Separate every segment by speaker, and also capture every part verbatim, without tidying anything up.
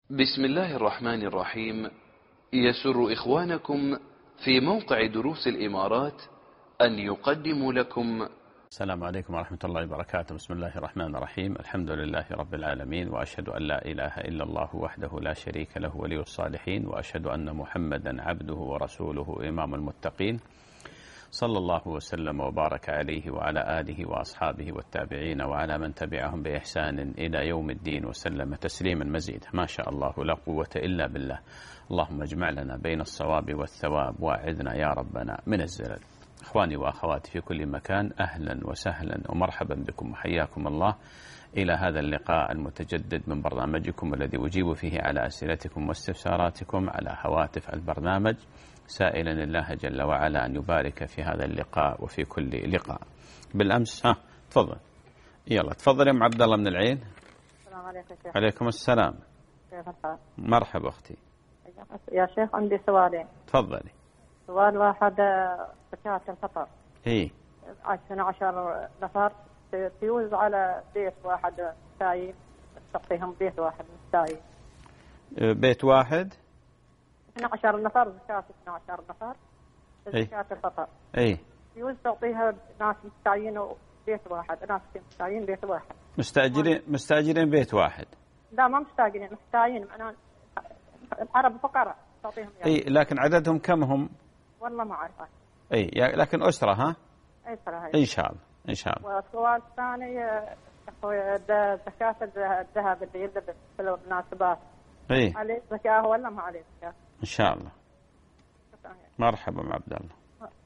Speaker 1: بسم الله الرحمن الرحيم. يسر إخوانكم في موقع دروس الإمارات أن يقدموا لكم.
Speaker 2: السلام عليكم ورحمة الله وبركاته. بسم الله الرحمن الرحيم. الحمد لله رب العالمين، وأشهد أن لا إله إلا الله وحده لا شريك له ولي الصالحين، وأشهد أن محمدا عبده ورسوله إمام المتقين، صلى الله وسلم وبارك عليه وعلى آله وأصحابه والتابعين وعلى من تبعهم بإحسان إلى يوم الدين، وسلم تسليما مزيدا. ما شاء الله لا قوة إلا بالله. اللهم اجمع لنا بين الصواب والثواب، وأعذنا يا ربنا من الزلل. إخواني وأخواتي في كل مكان، أهلا وسهلا ومرحبا بكم وحياكم الله إلى هذا اللقاء المتجدد من برنامجكم الذي أجيب فيه على أسئلتكم واستفساراتكم على هواتف البرنامج، سائلا الله جل وعلا أن يبارك في هذا اللقاء وفي كل لقاء. بالأمس ها تفضل، يلا تفضل يا أم عبد الله من العين.
Speaker 3: السلام عليكم شيخ.
Speaker 2: عليكم السلام.
Speaker 3: كيف الحال؟
Speaker 2: مرحبا أختي.
Speaker 3: يا شيخ عندي سؤالين.
Speaker 2: تفضلي.
Speaker 3: سؤال واحد، زكاة الفطر.
Speaker 2: إيه.
Speaker 3: اثنا عشر نفر تيوز على بيت واحد مستعين، تعطيهم بيت واحد مستعين.
Speaker 2: بيت واحد.
Speaker 3: اثنا عشر نفر، زكاة اثنا عشر نفر. زكاة الفطر.
Speaker 2: إيه.
Speaker 3: تيوز تعطيها ناس مستعين وبيت واحد، ناس مستعين بيت واحد.
Speaker 2: مستأجرين مستأجرين بيت واحد.
Speaker 3: لا ما مستأجرين، مستعين. أنا العرب فقراء تعطيهم يعني.
Speaker 2: إيه لكن عددهم كم هم؟
Speaker 3: والله ما أعرفه.
Speaker 2: إيه لكن أسرة ها؟
Speaker 3: أسرة هاي.
Speaker 2: إن شاء الله إن شاء الله.
Speaker 3: والسؤال الثاني أخوي، زكاة الذهب اللي يلبس في المناسبات.
Speaker 2: إيه.
Speaker 3: عليه زكاة ولا ما عليه زكاة؟
Speaker 2: إن شاء الله. مرحبا مع عبد الله.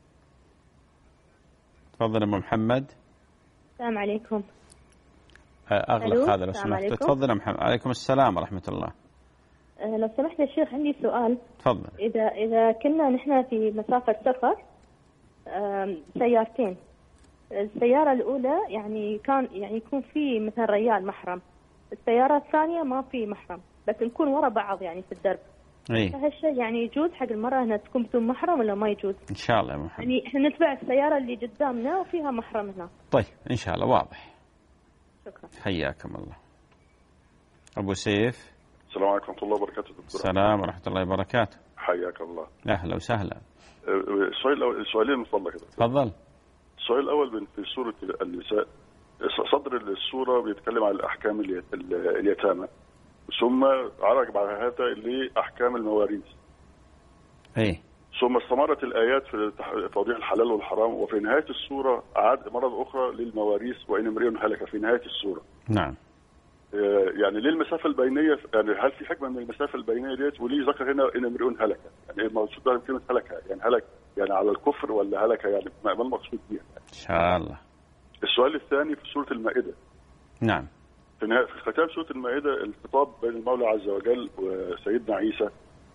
Speaker 2: تفضل أم محمد.
Speaker 4: السلام عليكم.
Speaker 2: أغلق هذا لو سمحت. تفضل يا محمد. عليكم السلام ورحمة الله.
Speaker 4: لو سمحت يا شيخ عندي سؤال.
Speaker 2: تفضل.
Speaker 4: إذا إذا كنا نحن في مسافة سفر سيارتين، السيارة الأولى يعني كان يعني يكون في مثلا ريال محرم، السيارة الثانية ما في محرم بس نكون ورا بعض يعني في الدرب.
Speaker 2: إيه.
Speaker 4: فهالشيء يعني يجوز حق المرأة أنها تكون بدون محرم ولا ما يجوز؟
Speaker 2: إن شاء الله يا محمد.
Speaker 4: يعني إحنا نتبع السيارة اللي قدامنا وفيها محرم هنا.
Speaker 2: طيب إن شاء الله واضح.
Speaker 4: شكرا.
Speaker 2: حياكم الله. أبو سيف.
Speaker 5: السلام عليكم ورحمة الله وبركاته.
Speaker 2: السلام ورحمة الله وبركاته.
Speaker 5: حياك الله.
Speaker 2: أهلا وسهلا.
Speaker 5: السؤال الأول، السؤالين من فضلك.
Speaker 2: تفضل.
Speaker 5: السؤال الأول في سورة النساء، صدر السورة بيتكلم عن الأحكام اليتامى، ثم عرج بعد هذا لأحكام المواريث.
Speaker 2: إيه.
Speaker 5: ثم استمرت الآيات في توضيح الحلال والحرام، وفي نهاية السورة عاد مرة أخرى للمواريث وإن امرئ هلك في نهاية السورة.
Speaker 2: نعم.
Speaker 5: يعني ليه المسافة البينية؟ يعني هل في حكمة من المسافة البينية ديت؟ وليه ذكر هنا إن امرئ هلك؟ يعني المقصود بها كلمة هلك، يعني هلك يعني على الكفر ولا هلك يعني ما المقصود بها؟
Speaker 2: إن شاء الله.
Speaker 5: السؤال الثاني في سورة المائدة.
Speaker 2: نعم.
Speaker 5: في نهاية في ختام سورة المائدة الخطاب بين المولى عز وجل وسيدنا عيسى.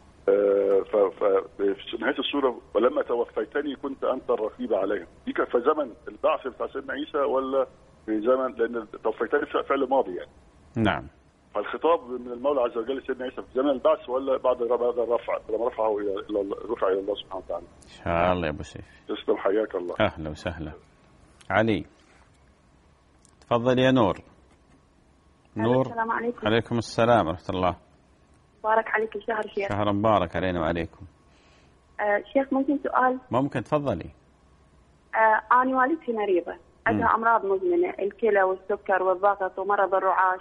Speaker 5: ففي نهاية السورة ولما توفيتني كنت أنت الرقيب عليهم. دي كان في زمن البعث بتاع سيدنا عيسى ولا في زمن، لأن توفيتني فعل ماضي يعني.
Speaker 2: نعم.
Speaker 5: فالخطاب من المولى عز وجل سيدنا عيسى في زمن البعث ولا بعد هذا الرفع لما رفعه الى الله، رفع الى الله سبحانه وتعالى.
Speaker 2: ان شاء الله يا ابو سيف.
Speaker 5: تسلم حياك الله.
Speaker 2: اهلا وسهلا. علي. تفضل يا نور. نور.
Speaker 6: السلام عليكم.
Speaker 2: عليكم السلام ورحمة الله.
Speaker 6: بارك عليك الشهر شيخ.
Speaker 2: شهر مبارك علينا وعليكم.
Speaker 6: آه شيخ ممكن سؤال؟
Speaker 2: ممكن تفضلي.
Speaker 6: آه أنا والدتي مريضة، عندها أمراض مزمنة، الكلى والسكر والضغط ومرض الرعاش،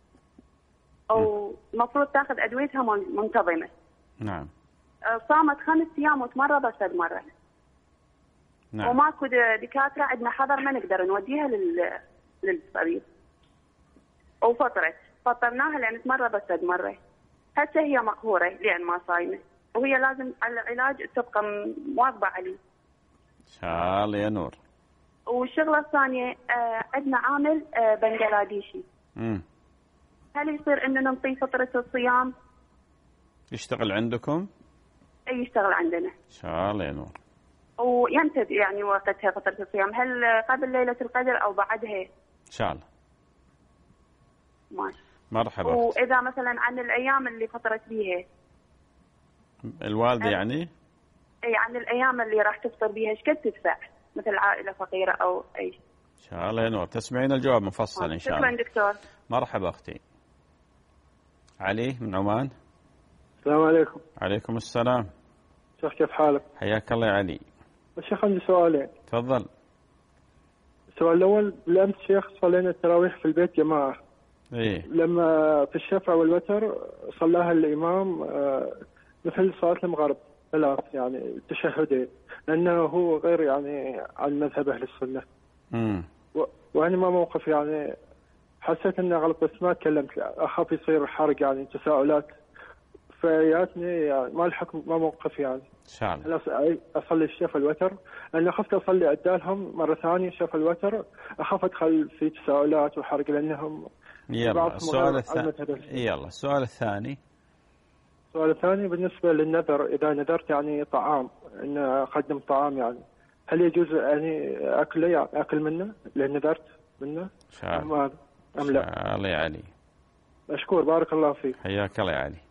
Speaker 6: أو المفروض تاخذ أدويتها منتظمة.
Speaker 2: نعم.
Speaker 6: آه صامت خمس أيام وتمرضت ثلاث مرات.
Speaker 2: نعم.
Speaker 6: وماكو دكاترة عندنا حضر ما نقدر نوديها لل للطبيب. وفطرت، فطرناها لأن تمرضت ثلاث مرات. هسه هي مقهورة لأن ما صايمة، وهي لازم على العلاج تبقى مواظبة عليه.
Speaker 2: إن شاء الله يا نور.
Speaker 6: والشغلة الثانية آه عندنا عامل آه بنغلاديشي.
Speaker 2: امم.
Speaker 6: هل يصير إنه نعطيه فترة الصيام؟
Speaker 2: يشتغل عندكم؟
Speaker 6: أي يشتغل عندنا.
Speaker 2: إن شاء الله يا نور.
Speaker 6: ويمتد يعني وقتها فترة الصيام، هل قبل ليلة القدر أو بعدها؟
Speaker 2: إن شاء الله.
Speaker 6: ماشي.
Speaker 2: مرحبا.
Speaker 6: وإذا مثلا عن الأيام اللي فطرت بيها.
Speaker 2: الوالدة يعني؟
Speaker 6: أي عن الأيام اللي راح تفطر بيها إيش قد تدفع؟ مثل عائلة فقيرة أو أي شيء.
Speaker 2: إن شاء الله يا نور، تسمعين الجواب مفصل إن شاء الله.
Speaker 6: شكرا دكتور.
Speaker 2: مرحبا أختي. علي من عمان.
Speaker 7: السلام عليكم.
Speaker 2: عليكم السلام.
Speaker 7: شيخ كيف حالك؟
Speaker 2: حياك الله يا علي.
Speaker 7: الشيخ عندي سؤالين.
Speaker 2: تفضل.
Speaker 7: السؤال الأول، بالأمس شيخ صلينا التراويح في البيت جماعة.
Speaker 2: إيه.
Speaker 7: لما في الشفع والوتر صلاها الإمام مثل صلاة المغرب ثلاث يعني تشهدين، لأنه هو غير يعني عن مذهب أهل السنة.
Speaker 2: امم
Speaker 7: و... وأنا ما موقف يعني حسيت إنه غلط، بس ما تكلمت أخاف يصير حرق يعني تساؤلات، فياتني يعني ما الحكم ما موقف يعني.
Speaker 2: إن شاء الله.
Speaker 7: أصلي الشفع والوتر، لأن خفت أصلي عدالهم مرة ثانية شفع والوتر، أخاف أدخل في تساؤلات وحرق لأنهم.
Speaker 2: يلا السؤال الثاني. يلا السؤال الثاني.
Speaker 7: السؤال الثاني بالنسبة للنذر، إذا نذرت يعني طعام إن أقدم طعام يعني هل يجوز يعني أكله يعني أكل منه لأن نذرت منه؟ أم أم لا؟
Speaker 2: الله يا علي.
Speaker 7: مشكور بارك الله فيك.
Speaker 2: حياك الله يا علي.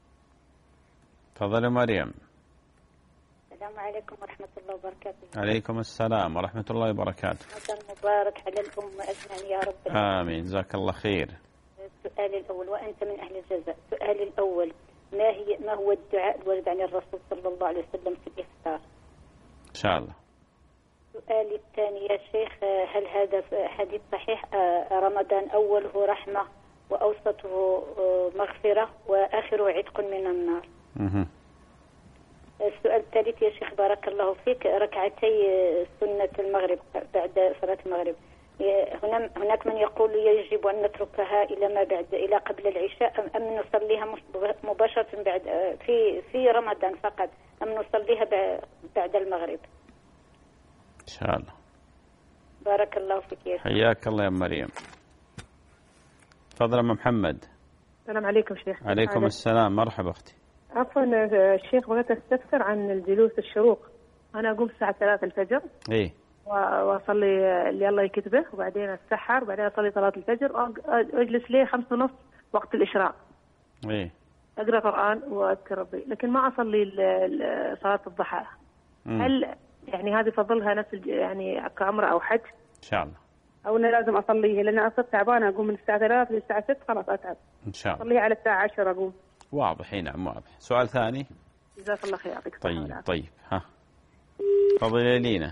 Speaker 2: تفضل مريم.
Speaker 8: السلام عليكم ورحمة الله وبركاته.
Speaker 2: عليكم السلام ورحمة الله وبركاته.
Speaker 8: رمضان مبارك على الأمة أجمعين يا رب.
Speaker 2: آمين جزاك الله خير.
Speaker 8: السؤال الأول، وأنت من أهل الجزاء. السؤال الأول، ما هي ما هو الدعاء الوارد عن الرسول صلى الله عليه وسلم في الإفطار؟
Speaker 2: إن شاء الله.
Speaker 8: السؤال الثاني يا شيخ، هل هذا حديث صحيح؟ رمضان أوله رحمة وأوسطه مغفرة وآخره عتق من النار.
Speaker 2: مه.
Speaker 8: السؤال الثالث يا شيخ بارك الله فيك، ركعتي سنة المغرب بعد صلاة المغرب، هناك من يقول يجب أن نتركها إلى ما بعد إلى قبل العشاء أم نصليها مباشرة بعد في في رمضان فقط أم نصليها بعد المغرب؟
Speaker 2: إن شاء الله.
Speaker 8: بارك الله فيك يا شيخ.
Speaker 2: حياك الله يا مريم. تفضل أم محمد.
Speaker 9: السلام عليكم شيخ.
Speaker 2: عليكم السلام. مرحبا أختي.
Speaker 9: عفوا الشيخ، بغيت استفسر عن الجلوس الشروق. أنا أقوم الساعة ثلاثة الفجر.
Speaker 2: إيه.
Speaker 9: وأصلي اللي الله يكتبه، وبعدين أتسحر، وبعدين أصلي صلاة الفجر، وأجلس ليه خمس ونص وقت الإشراق.
Speaker 2: إيه.
Speaker 9: أقرأ قرآن وأذكر ربي، لكن ما أصلي صلاة الضحى.
Speaker 2: مم.
Speaker 9: هل يعني هذه فضلها نفس يعني كعمرة أو حج؟
Speaker 2: إن شاء الله.
Speaker 9: أو أنا لازم أصليه لأن أصبت تعبانة، أقوم من الساعة ثلاثة للساعة ستة خلاص أتعب.
Speaker 2: إن شاء الله.
Speaker 9: أصليه على الساعة عشرة أقوم.
Speaker 2: واضح. نعم واضح. سؤال ثاني.
Speaker 9: جزاك الله خير. يعطيك
Speaker 2: طيب والعافية. طيب ها تفضلي لينا.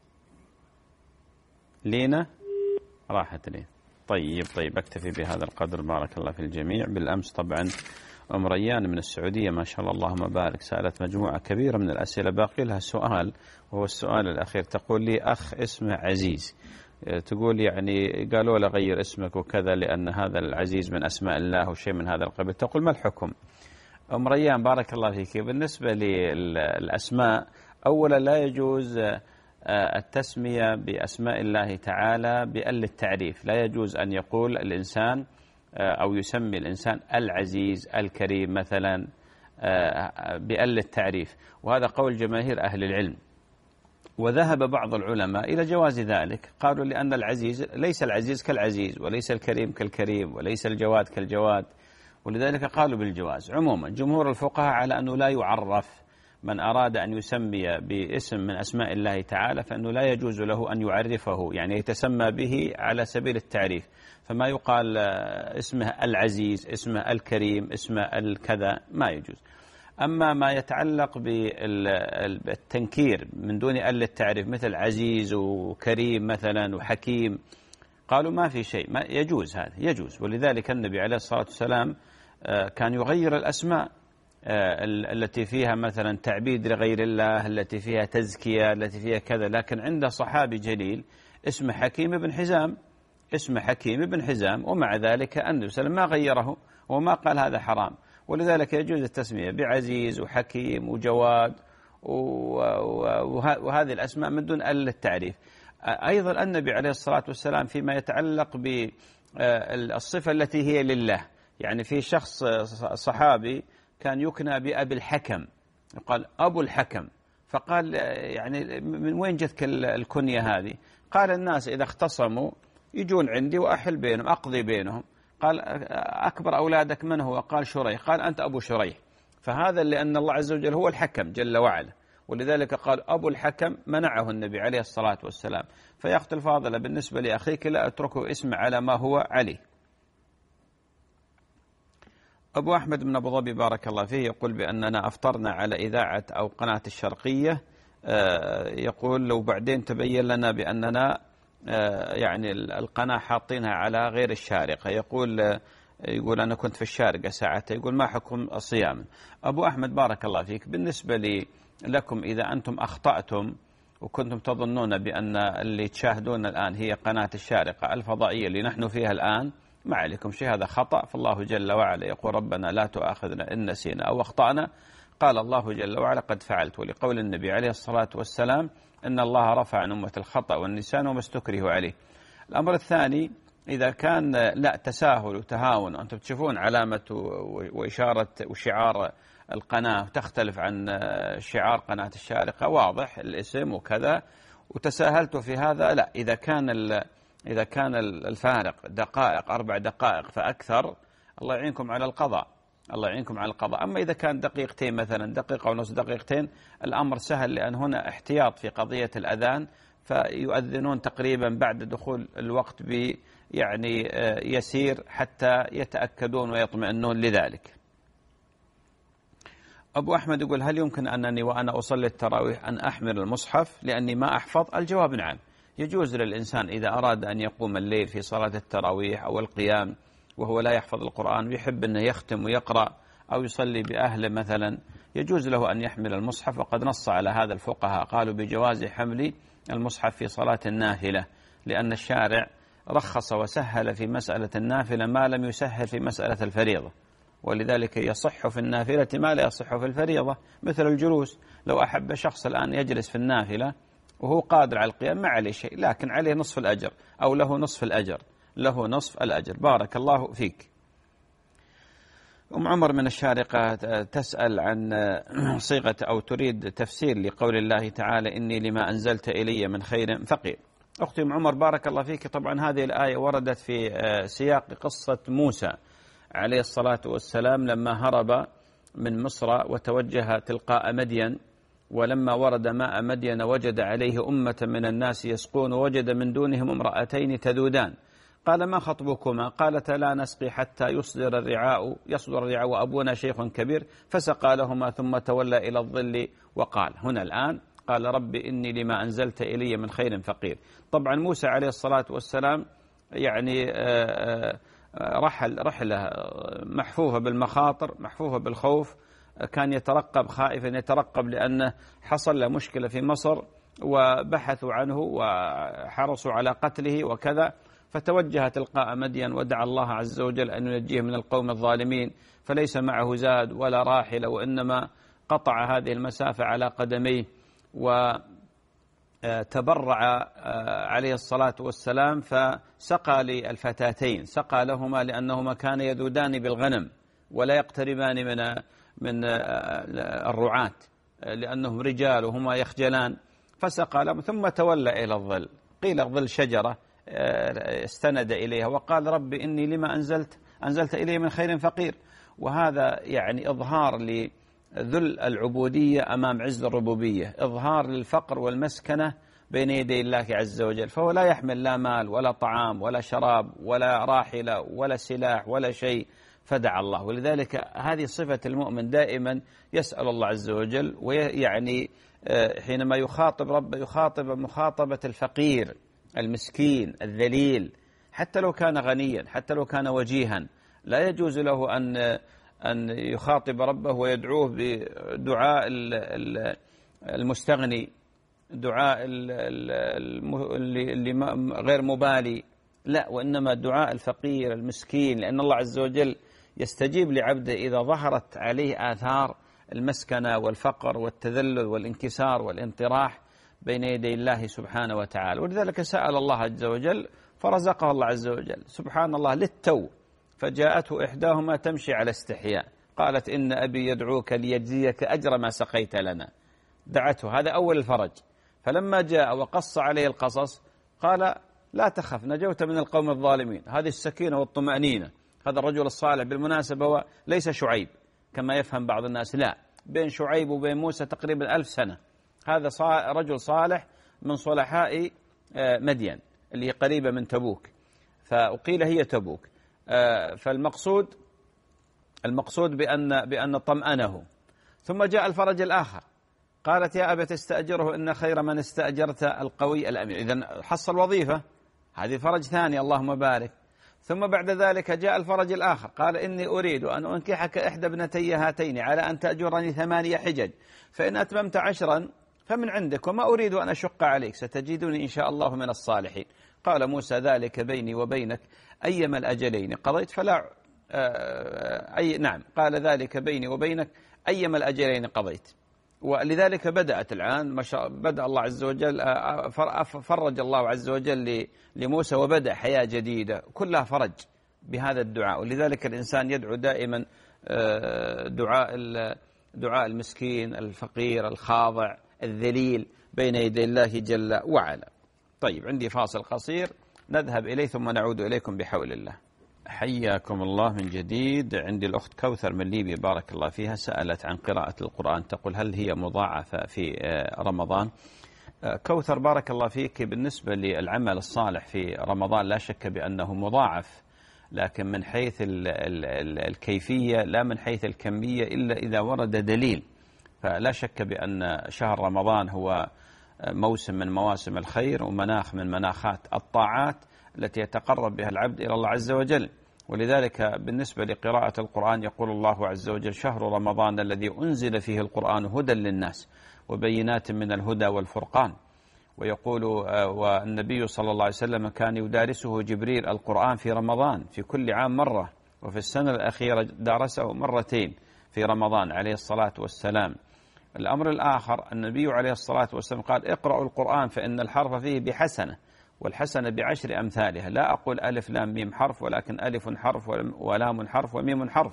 Speaker 2: لينا راحت لين. طيب طيب أكتفي بهذا القدر. بارك الله في الجميع. بالأمس طبعا أم ريان من السعودية ما شاء الله اللهم بارك سألت مجموعة كبيرة من الأسئلة، باقي لها سؤال وهو السؤال الأخير. تقول لي أخ اسمه عزيز، تقول يعني قالوا له غير اسمك وكذا لأن هذا العزيز من أسماء الله وشيء من هذا القبيل. تقول ما الحكم؟ أم ريان بارك الله فيك، بالنسبة للأسماء أولا لا يجوز التسمية بأسماء الله تعالى بأل التعريف. لا يجوز أن يقول الإنسان أو يسمي الإنسان العزيز الكريم مثلا بأل التعريف، وهذا قول جماهير أهل العلم. وذهب بعض العلماء إلى جواز ذلك، قالوا لأن العزيز ليس العزيز كالعزيز وليس الكريم كالكريم وليس الجواد كالجواد، ولذلك قالوا بالجواز. عموما جمهور الفقهاء على أنه لا يعرف من أراد أن يسمي باسم من أسماء الله تعالى فإنه لا يجوز له أن يعرفه، يعني يتسمى به على سبيل التعريف، فما يقال اسمه العزيز اسمه الكريم اسمه الكذا ما يجوز. أما ما يتعلق بالتنكير من دون أل التعريف مثل عزيز وكريم مثلا وحكيم، قالوا ما في شيء، ما يجوز، هذا يجوز. ولذلك النبي عليه الصلاة والسلام كان يغير الأسماء التي فيها مثلا تعبيد لغير الله، التي فيها تزكية، التي فيها كذا. لكن عنده صحابي جليل اسمه حكيم بن حزام، اسمه حكيم بن حزام، ومع ذلك النبي صلى الله عليه وسلم ما غيره وما قال هذا حرام. ولذلك يجوز التسمية بعزيز وحكيم وجواد وهذه الأسماء من دون أل التعريف. أيضا النبي عليه الصلاة والسلام فيما يتعلق بالصفة التي هي لله، يعني في شخص صحابي كان يكنى بأبي الحكم، قال أبو الحكم، فقال يعني من وين جتك الكنية هذه؟ قال الناس إذا اختصموا يجون عندي وأحل بينهم أقضي بينهم. قال أكبر أولادك من هو؟ قال شريح. قال أنت أبو شريح. فهذا لأن الله عز وجل هو الحكم جل وعلا، ولذلك قال أبو الحكم منعه النبي عليه الصلاة والسلام. فيا أختي الفاضلة بالنسبة لأخيك لا أتركه اسم على ما هو عليه. أبو أحمد من أبو ظبي بارك الله فيه يقول بأننا أفطرنا على إذاعة أو قناة الشرقية، يقول لو بعدين تبين لنا بأننا يعني القناة حاطينها على غير الشارقة، يقول يقول أنا كنت في الشارقة ساعتها، يقول ما حكم الصيام؟ أبو أحمد بارك الله فيك، بالنسبة لي لكم إذا أنتم أخطأتم وكنتم تظنون بأن اللي تشاهدون الآن هي قناة الشارقة الفضائية اللي نحن فيها الآن، ما عليكم شيء، هذا خطأ. فالله جل وعلا يقول ربنا لا تؤاخذنا إن نسينا أو أخطأنا، قال الله جل وعلا قد فعلت، ولقول النبي عليه الصلاة والسلام إن الله رفع عن أمة الخطأ والنسيان وما استكرهوا عليه. الأمر الثاني، إذا كان لا تساهل وتهاون، أنتم تشوفون علامة وإشارة وشعار القناة تختلف عن شعار قناة الشارقة، واضح الاسم وكذا، وتساهلت في هذا، لا. إذا كان إذا كان الفارق دقائق أربع دقائق فأكثر، الله يعينكم على القضاء، الله يعينكم على القضاء. أما إذا كان دقيقتين مثلا، دقيقة ونص، دقيقتين، الأمر سهل، لأن هنا احتياط في قضية الأذان، فيؤذنون تقريبا بعد دخول الوقت ب يعني يسير حتى يتأكدون ويطمئنون لذلك. أبو أحمد يقول هل يمكن أنني وأنا أصلي التراويح أن أحمل المصحف لأني ما أحفظ؟ الجواب نعم، يجوز للإنسان إذا أراد أن يقوم الليل في صلاة التراويح أو القيام وهو لا يحفظ القرآن ويحب أنه يختم ويقرأ أو يصلي بأهله مثلا، يجوز له أن يحمل المصحف، وقد نص على هذا الفقهاء، قالوا بجواز حمل المصحف في صلاة النافلة، لأن الشارع رخص وسهل في مسألة النافلة ما لم يسهل في مسألة الفريضة، ولذلك يصح في النافلة ما لا يصح في الفريضة، مثل الجلوس. لو أحب شخص الآن يجلس في النافلة وهو قادر على القيام ما عليه شيء، لكن عليه نصف الأجر أو له نصف الأجر، له نصف الأجر. بارك الله فيك. أم عمر من الشارقة تسأل عن صيغة أو تريد تفسير لقول الله تعالى إني لما أنزلت إلي من خير فقير. أختي أم عمر بارك الله فيك، طبعا هذه الآية وردت في سياق قصة موسى عليه الصلاة والسلام لما هرب من مصر وتوجه تلقاء مدين، ولما ورد ماء مدين وجد عليه أمة من الناس يسقون ووجد من دونهم امرأتين تذودان، قال ما خطبكما؟ قالت لا نسقي حتى يصدر الرعاء يصدر الرعاء وأبونا شيخ كبير، فسقى لهما ثم تولى إلى الظل وقال. هنا الآن قال رب إني لما أنزلت إلي من خير فقير. طبعا موسى عليه الصلاة والسلام يعني رحل رحلة محفوفة بالمخاطر، محفوفة بالخوف، كان يترقب خائفا يترقب لأنه حصل له مشكلة في مصر وبحثوا عنه وحرصوا على قتله وكذا، فتوجه تلقاء مدين ودعا الله عز وجل أن ينجيه من القوم الظالمين، فليس معه زاد ولا راحلة، وإنما قطع هذه المسافة على قدميه، وتبرع عليه الصلاة والسلام فسقى للفتاتين، سقى لهما لأنهما كان يذودان بالغنم ولا يقتربان من من الرعاة لأنهم رجال وهما يخجلان، فسقى لهم ثم تولى إلى الظل، قيل ظل شجرة استند إليها وقال رب إني لما أنزلت أنزلت إلي من خير فقير. وهذا يعني إظهار لذل العبودية أمام عز الربوبية، إظهار للفقر والمسكنة بين يدي الله عز وجل، فهو لا يحمل لا مال ولا طعام ولا شراب ولا راحلة ولا سلاح ولا شيء، فدعا الله. ولذلك هذه صفة المؤمن، دائما يسأل الله عز وجل، ويعني حينما يخاطب رب يخاطب مخاطبة الفقير المسكين الذليل، حتى لو كان غنيا، حتى لو كان وجيها، لا يجوز له أن أن يخاطب ربه ويدعوه بدعاء المستغني، دعاء اللي غير مبالي، لا، وإنما دعاء الفقير المسكين، لأن الله عز وجل يستجيب لعبده إذا ظهرت عليه آثار المسكنة والفقر والتذلل والانكسار والانطراح بين يدي الله سبحانه وتعالى. ولذلك سأل الله عز وجل فرزقه الله عز وجل، سبحان الله، للتو، فجاءته إحداهما تمشي على استحياء قالت إن أبي يدعوك ليجزيك أجر ما سقيت لنا، دعته، هذا أول الفرج. فلما جاء وقص عليه القصص قال لا تخف نجوت من القوم الظالمين. هذه السكينة والطمأنينة. هذا الرجل الصالح بالمناسبة هو ليس شعيب كما يفهم بعض الناس، لا، بين شعيب وبين موسى تقريبا ألف سنة. هذا رجل صالح من صلحاء مدين اللي هي قريبة من تبوك، فقيل هي تبوك. فالمقصود المقصود بأن بأن طمأنه. ثم جاء الفرج الآخر، قالت يا أبت استأجره إن خير من استأجرت القوي الأمين. إذن حصل وظيفة، هذه فرج ثاني اللهم بارك. ثم بعد ذلك جاء الفرج الآخر، قال إني أريد أن أنكحك إحدى ابنتي هاتين على أن تأجرني ثمانية حجج، فإن أتممت عشرا فمن عندك وما أريد أن أشق عليك، ستجدني إن شاء الله من الصالحين. قال موسى ذلك بيني وبينك أيما الأجلين قضيت فلا أي نعم قال ذلك بيني وبينك أيما الأجلين قضيت. ولذلك بدأت الآن ما شاء بدأ الله عز وجل فرج الله عز وجل لموسى وبدأ حياة جديدة كلها فرج بهذا الدعاء. ولذلك الإنسان يدعو دائما دعاء دعاء المسكين الفقير الخاضع الذليل بين يدي الله جل وعلا. طيب عندي فاصل قصير نذهب إليه ثم نعود إليكم بحول الله. حياكم الله من جديد. عندي الأخت كوثر من ليبيا بارك الله فيها سألت عن قراءة القرآن، تقول هل هي مضاعفة في رمضان؟ كوثر بارك الله فيك، بالنسبة للعمل الصالح في رمضان لا شك بأنه مضاعف، لكن من حيث ال ال ال الكيفية لا من حيث الكمية إلا إذا ورد دليل. فلا شك بأن شهر رمضان هو موسم من مواسم الخير ومناخ من مناخات الطاعات التي يتقرب بها العبد إلى الله عز وجل. ولذلك بالنسبة لقراءة القرآن يقول الله عز وجل شهر رمضان الذي أنزل فيه القرآن هدى للناس وبينات من الهدى والفرقان. ويقول والنبي صلى الله عليه وسلم كان يدارسه جبريل القرآن في رمضان في كل عام مرة، وفي السنة الأخيرة دارسه مرتين في رمضان عليه الصلاة والسلام. الأمر الآخر النبي عليه الصلاة والسلام قال اقرأوا القرآن فإن الحرف فيه بحسنة والحسنة بعشر أمثالها. لا أقول ألف لام ميم حرف، ولكن ألف حرف ولام حرف وميم حرف.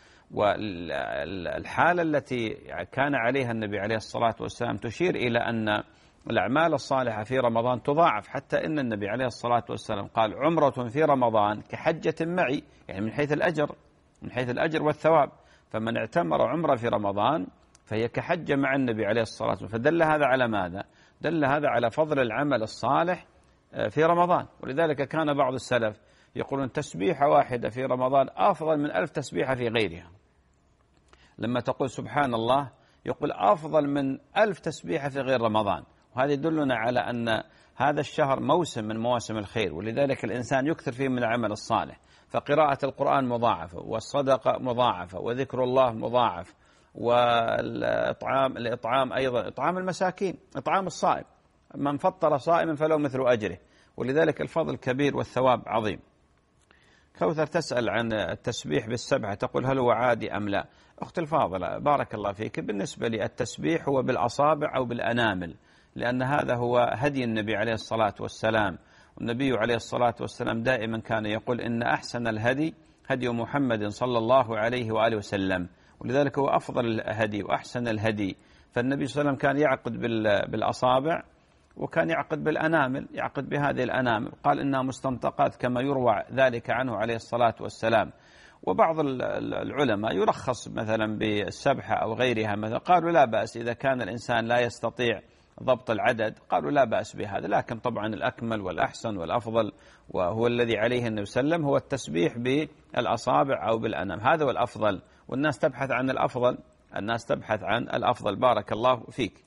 Speaker 2: والحالة التي كان عليها النبي عليه الصلاة والسلام تشير إلى أن الأعمال الصالحة في رمضان تضاعف، حتى إن النبي عليه الصلاة والسلام قال عمرة في رمضان كحجة معي، يعني من حيث الأجر من حيث الأجر والثواب. فمن اعتمر عمرة في رمضان فهي كحجة مع النبي عليه الصلاة والسلام. فدل هذا على ماذا؟ دل هذا على فضل العمل الصالح في رمضان. ولذلك كان بعض السلف يقولون تسبيحة واحدة في رمضان أفضل من ألف تسبيحة في غيرها. لما تقول سبحان الله يقول أفضل من ألف تسبيحة في غير رمضان. وهذا يدلنا على أن هذا الشهر موسم من مواسم الخير، ولذلك الإنسان يكثر فيه من العمل الصالح. فقراءة القرآن مضاعفة، والصدقة مضاعفة، وذكر الله مضاعف، والإطعام الإطعام أيضا إطعام المساكين، إطعام الصائم، من فطر صائما فله مثل أجره. ولذلك الفضل كبير والثواب عظيم. كوثر تسأل عن التسبيح بالسبعة، تقول هل هو عادي أم لا؟ أخت الفاضلة بارك الله فيك، بالنسبة للتسبيح هو بالأصابع أو بالأنامل، لأن هذا هو هدي النبي عليه الصلاة والسلام. والنبي عليه الصلاة والسلام دائما كان يقول إن أحسن الهدي هدي محمد صلى الله عليه وآله وسلم، ولذلك هو أفضل الهدي وأحسن الهدي. فالنبي صلى الله عليه وسلم كان يعقد بالأصابع وكان يعقد بالأنامل، يعقد بهذه الأنامل، قال إنها مستنطقات كما يروى ذلك عنه عليه الصلاة والسلام. وبعض العلماء يرخص مثلا بالسبحة أو غيرها، مثلا قالوا لا بأس إذا كان الإنسان لا يستطيع ضبط العدد، قالوا لا بأس بهذا. لكن طبعا الأكمل والأحسن والأفضل وهو الذي عليه النبي صلى الله عليه وسلم هو التسبيح بالأصابع أو بالأنام، هذا هو الأفضل. والناس تبحث عن الأفضل، الناس تبحث عن الأفضل. بارك الله فيك.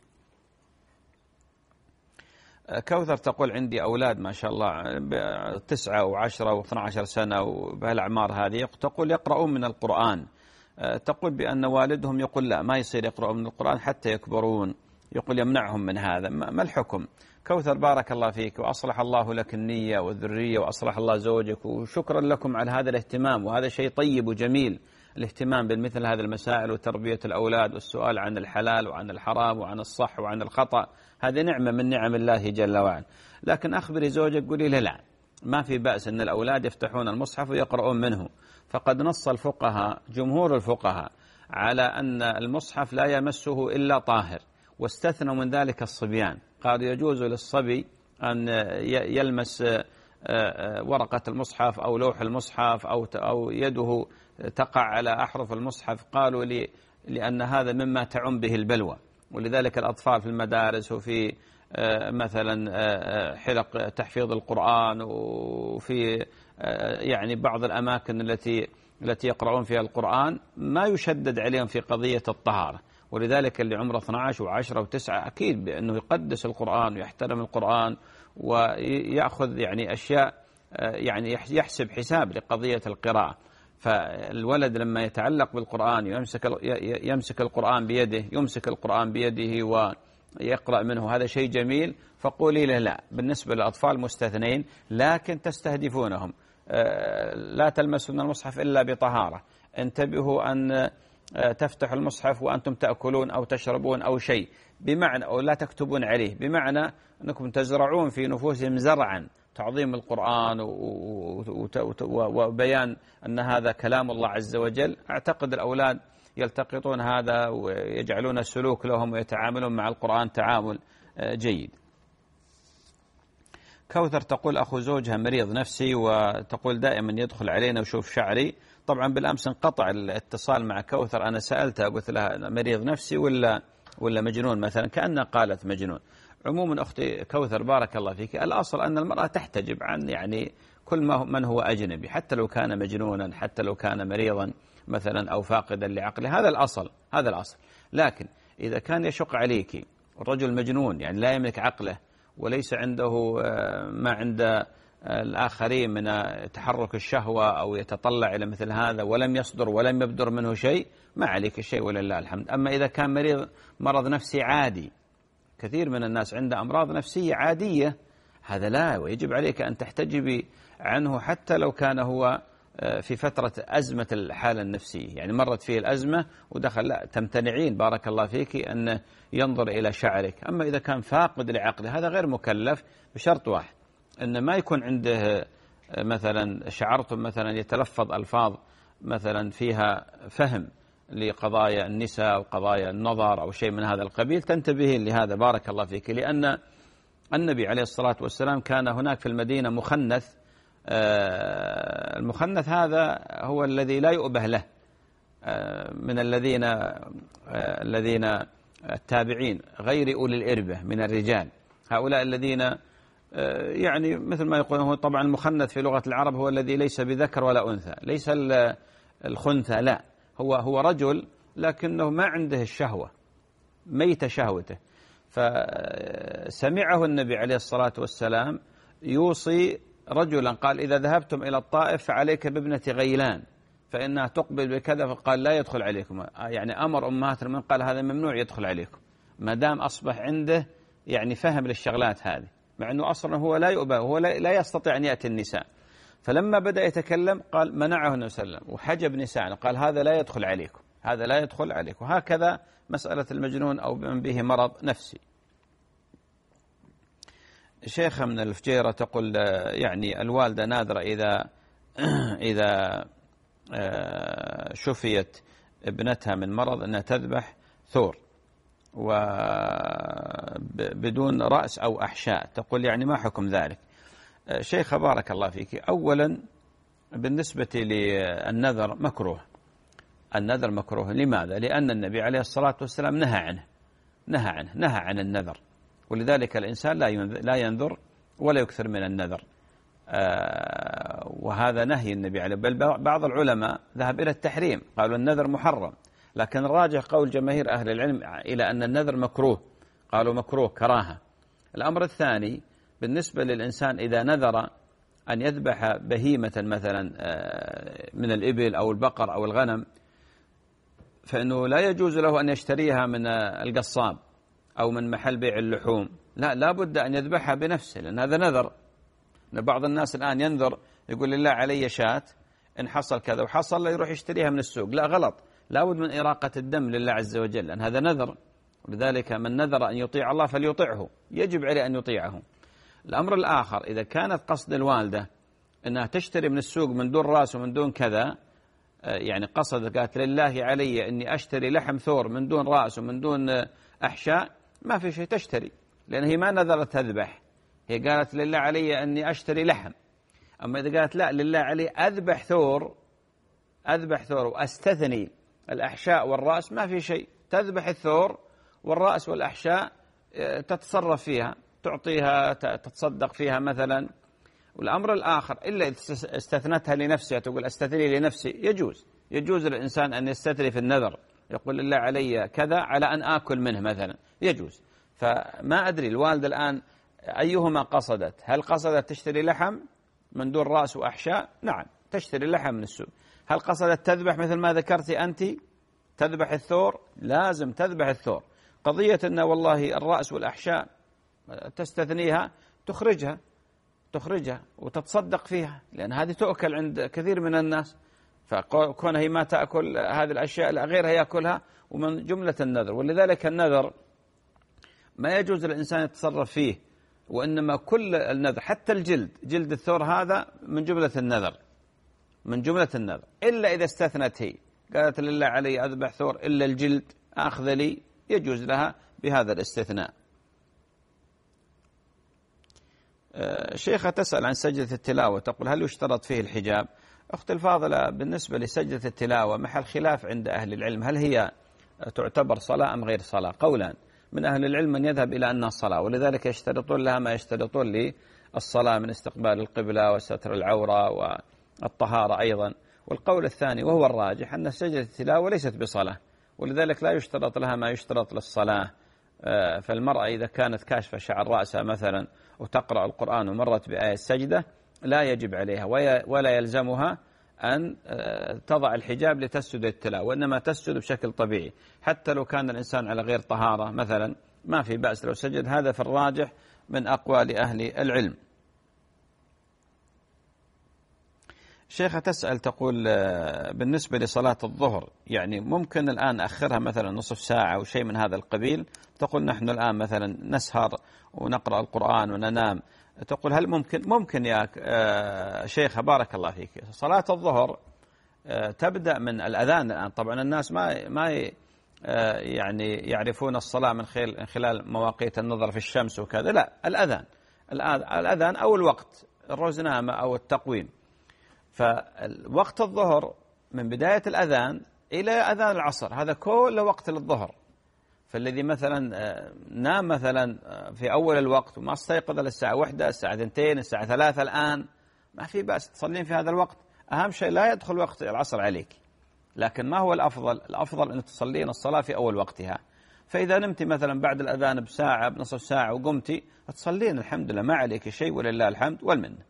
Speaker 2: كوثر تقول عندي أولاد ما شاء الله تسعة وعشرة واثنى عشر سنة وبهالأعمار هذه، تقول يقرؤون من القرآن. تقول بأن والدهم يقول لا ما يصير يقرؤون من القرآن حتى يكبرون، يقول يمنعهم من هذا، ما الحكم؟ كوثر بارك الله فيك وأصلح الله لك النية والذرية وأصلح الله زوجك، وشكرا لكم على هذا الاهتمام، وهذا شيء طيب وجميل الاهتمام بمثل هذه المسائل وتربية الأولاد والسؤال عن الحلال وعن الحرام وعن الصح وعن الخطأ، هذه نعمة من نعم الله جل وعلا. لكن أخبري زوجك قولي له لا ما في بأس أن الأولاد يفتحون المصحف ويقرؤون منه، فقد نص الفقهاء جمهور الفقهاء على أن المصحف لا يمسه إلا طاهر، واستثنوا من ذلك الصبيان، قالوا يجوز للصبي أن يلمس ورقة المصحف أو لوح المصحف أو أو يده تقع على أحرف المصحف، قالوا لي لأن هذا مما تعم به البلوى. ولذلك الأطفال في المدارس وفي مثلا حلق تحفيظ القرآن وفي يعني بعض الأماكن التي التي يقرؤون فيها القرآن ما يشدد عليهم في قضية الطهارة، ولذلك اللي عمره اثني عشر وعشرة وتسعة أكيد بأنه يقدس القرآن ويحترم القرآن ويأخذ يعني أشياء يعني يحسب حساب لقضية القراءة. فالولد لما يتعلق بالقرآن يمسك يمسك القرآن بيده يمسك القرآن بيده ويقرأ منه، هذا شيء جميل. فقولي له لا، بالنسبة للأطفال مستثنين، لكن تستهدفونهم، لا تلمسون المصحف إلا بطهارة، انتبهوا أن تفتحوا المصحف وأنتم تأكلون أو تشربون أو شيء، بمعنى أو لا تكتبون عليه، بمعنى أنكم تزرعون في نفوسهم زرعا تعظيم القرآن وبيان أن هذا كلام الله عز وجل. أعتقد الأولاد يلتقطون هذا ويجعلون السلوك لهم ويتعاملون مع القرآن تعامل جيد. كوثر تقول أخو زوجها مريض نفسي، وتقول دائما يدخل علينا وشوف شعري. طبعا بالأمس انقطع الاتصال مع كوثر، أنا سألتها قلت لها مريض نفسي ولا ولا مجنون مثلا، كأنها قالت مجنون. عموما أختي كوثر بارك الله فيك، الأصل أن المرأة تحتجب عن يعني كل ما من هو أجنبي، حتى لو كان مجنونا، حتى لو كان مريضا مثلا أو فاقدا لعقله، هذا الأصل هذا الأصل. لكن إذا كان يشق عليك الرجل مجنون يعني لا يملك عقله وليس عنده ما عند الآخرين من تحرك الشهوة أو يتطلع إلى مثل هذا ولم يصدر ولم يبدر منه شيء، ما عليك شيء ولله الحمد. أما إذا كان مريض مرض نفسي عادي، كثير من الناس عنده أمراض نفسية عادية، هذا لا، ويجب عليك أن تحتجبي عنه حتى لو كان هو في فترة أزمة الحالة النفسية، يعني مرت فيه الأزمة ودخل، لا تمتنعين بارك الله فيك أن ينظر إلى شعرك. أما إذا كان فاقد لعقله هذا غير مكلف، بشرط واحد أن ما يكون عنده مثلا شعرتم مثلا يتلفظ ألفاظ مثلا فيها فهم لقضايا النساء وقضايا النظر أو شيء من هذا القبيل، تنتبهين لهذا بارك الله فيك. لأن النبي عليه الصلاة والسلام كان هناك في المدينة مخنث، المخنث هذا هو الذي لا يؤبه له من الذين الذين التابعين غير أولي الإربة من الرجال، هؤلاء الذين يعني مثل ما يقولون، هو طبعا المخنث في لغة العرب هو الذي ليس بذكر ولا أنثى، ليس الخنثى، لا، هو هو رجل لكنه ما عنده الشهوة، ميت شهوته. فسمعه النبي عليه الصلاة والسلام يوصي رجلا، قال إذا ذهبتم إلى الطائف فعليك بابنة غيلان فإنها تقبل بكذا، فقال لا يدخل عليكم، يعني أمر أمهات المؤمنين قال هذا ممنوع يدخل عليكم ما دام أصبح عنده يعني فهم للشغلات هذه، مع أنه أصلا هو لا يؤبه، هو لا يستطيع أن يأتي النساء. فلما بدأ يتكلم قال منعه النبي صلى الله عليه وسلم وحجب نساء، قال هذا لا يدخل عليكم، هذا لا يدخل عليكم. هكذا مسألة المجنون أو من به مرض نفسي. شيخة من الفجيرة تقول يعني الوالدة نادرة إذا إذا شفيت ابنتها من مرض أنها تذبح ثور وبدون رأس أو أحشاء، تقول يعني ما حكم ذلك؟ شيخة بارك الله فيك، أولا بالنسبة للنذر مكروه، النذر مكروه. لماذا؟ لأن النبي عليه الصلاة والسلام نهى عنه نهى عنه نهى عن النذر، ولذلك الإنسان لا ينذر ولا يكثر من النذر، وهذا نهي النبي عليه. بل بعض العلماء ذهب إلى التحريم، قالوا النذر محرم، لكن الراجح قول جماهير أهل العلم إلى أن النذر مكروه، قالوا مكروه كراهة. الأمر الثاني بالنسبة للإنسان إذا نذر أن يذبح بهيمة مثلا من الإبل أو البقر أو الغنم، فإنه لا يجوز له أن يشتريها من القصاب أو من محل بيع اللحوم، لا لابد أن يذبحها بنفسه، لأن هذا نذر. بعض الناس الآن ينذر يقول لله علي شاة إن حصل كذا وحصل لا يروح يشتريها من السوق، لا غلط، لابد من إراقة الدم لله عز وجل، لأن هذا نذر. ولذلك من نذر أن يطيع الله فليطيعه، يجب عليه أن يطيعه. الأمر الآخر إذا كانت قصد الوالدة أنها تشتري من السوق من دون رأس ومن دون كذا، يعني قصد قالت لله علي أني أشتري لحم ثور من دون رأس ومن دون أحشاء، ما في شيء تشتري، لأن هي ما نذرت تذبح، هي قالت لله علي أني أشتري لحم. أما إذا قالت لا لله علي أذبح ثور أذبح ثور وأستثني الأحشاء والرأس، ما في شيء، تذبح الثور والرأس والأحشاء تتصرف فيها، تعطيها تتصدق فيها مثلا والأمر الآخر إلا إذا استثنتها لنفسها تقول أستثني لنفسي، يجوز يجوز للإنسان أن يستثني في النذر، يقول الله علي كذا على أن آكل منه مثلا، يجوز. فما أدري الوالدة الآن أيهما قصدت، هل قصدت تشتري لحم من دون رأس وأحشاء؟ نعم تشتري لحم من السوق. هل قصدت تذبح مثل ما ذكرتي أنت، تذبح الثور؟ لازم تذبح الثور. قضية أن والله الرأس والأحشاء تستثنيها، تخرجها تخرجها وتتصدق فيها، لأن هذه تؤكل عند كثير من الناس، فكونها هي ما تأكل هذه الأشياء لا غيرها يأكلها، ومن جملة النذر. ولذلك النذر ما يجوز للإنسان يتصرف فيه، وإنما كل النذر حتى الجلد، جلد الثور هذا من جملة النذر، من جملة النذر، إلا إذا استثنت هي قالت لله علي أذبح ثور إلا الجلد أخذ لي، يجوز لها بهذا الاستثناء. شيخة تسأل عن سجدة التلاوة، تقول هل يشترط فيه الحجاب؟ أختي الفاضلة، بالنسبة لسجدة التلاوة محل خلاف عند أهل العلم، هل هي تعتبر صلاة أم غير صلاة؟ قولان، من أهل العلم من يذهب إلى أنها صلاة، ولذلك يشترطون لها ما يشترطون للصلاة من استقبال القبلة وستر العورة والطهارة أيضا. والقول الثاني وهو الراجح أن سجدة التلاوة ليست بصلاة، ولذلك لا يشترط لها ما يشترط للصلاة. فالمرأة إذا كانت كاشفة شعر رأسها مثلا وتقرأ القرآن ومرت بآية السجدة لا يجب عليها ولا يلزمها أن تضع الحجاب لتسجد التلاوة، وإنما تسجد بشكل طبيعي. حتى لو كان الإنسان على غير طهارة مثلا ما في بأس لو سجد، هذا في الراجح من أقوال أهل العلم. شيخة تسأل تقول بالنسبة لصلاة الظهر، يعني ممكن الآن أخرها مثلا نصف ساعة أو شيء من هذا القبيل؟ تقول نحن الآن مثلا نسهر ونقرأ القرآن وننام، تقول هل ممكن؟ ممكن يا شيخة بارك الله فيك. صلاة الظهر تبدأ من الأذان الآن، طبعا الناس ما ما يعني يعرفون الصلاة من خلال مواقيت النظر في الشمس وكذا، لا، الأذان الأذان أو الوقت الروزنامة أو التقويم. فوقت الظهر من بداية الأذان إلى أذان العصر هذا كله وقت للظهر. فالذي مثلا نام مثلا في أول الوقت وما استيقظ للساعة واحدة الساعة اثنتين الساعة ثلاثة الآن ما في بأس تصلين في هذا الوقت. أهم شيء لا يدخل وقت العصر عليك، لكن ما هو الأفضل؟ الأفضل أن تصلين الصلاة في أول وقتها. فإذا نمت مثلا بعد الأذان بساعة بنصف ساعة وقمتي تصلين الحمد لله ما عليك شيء ولله الحمد والمنة.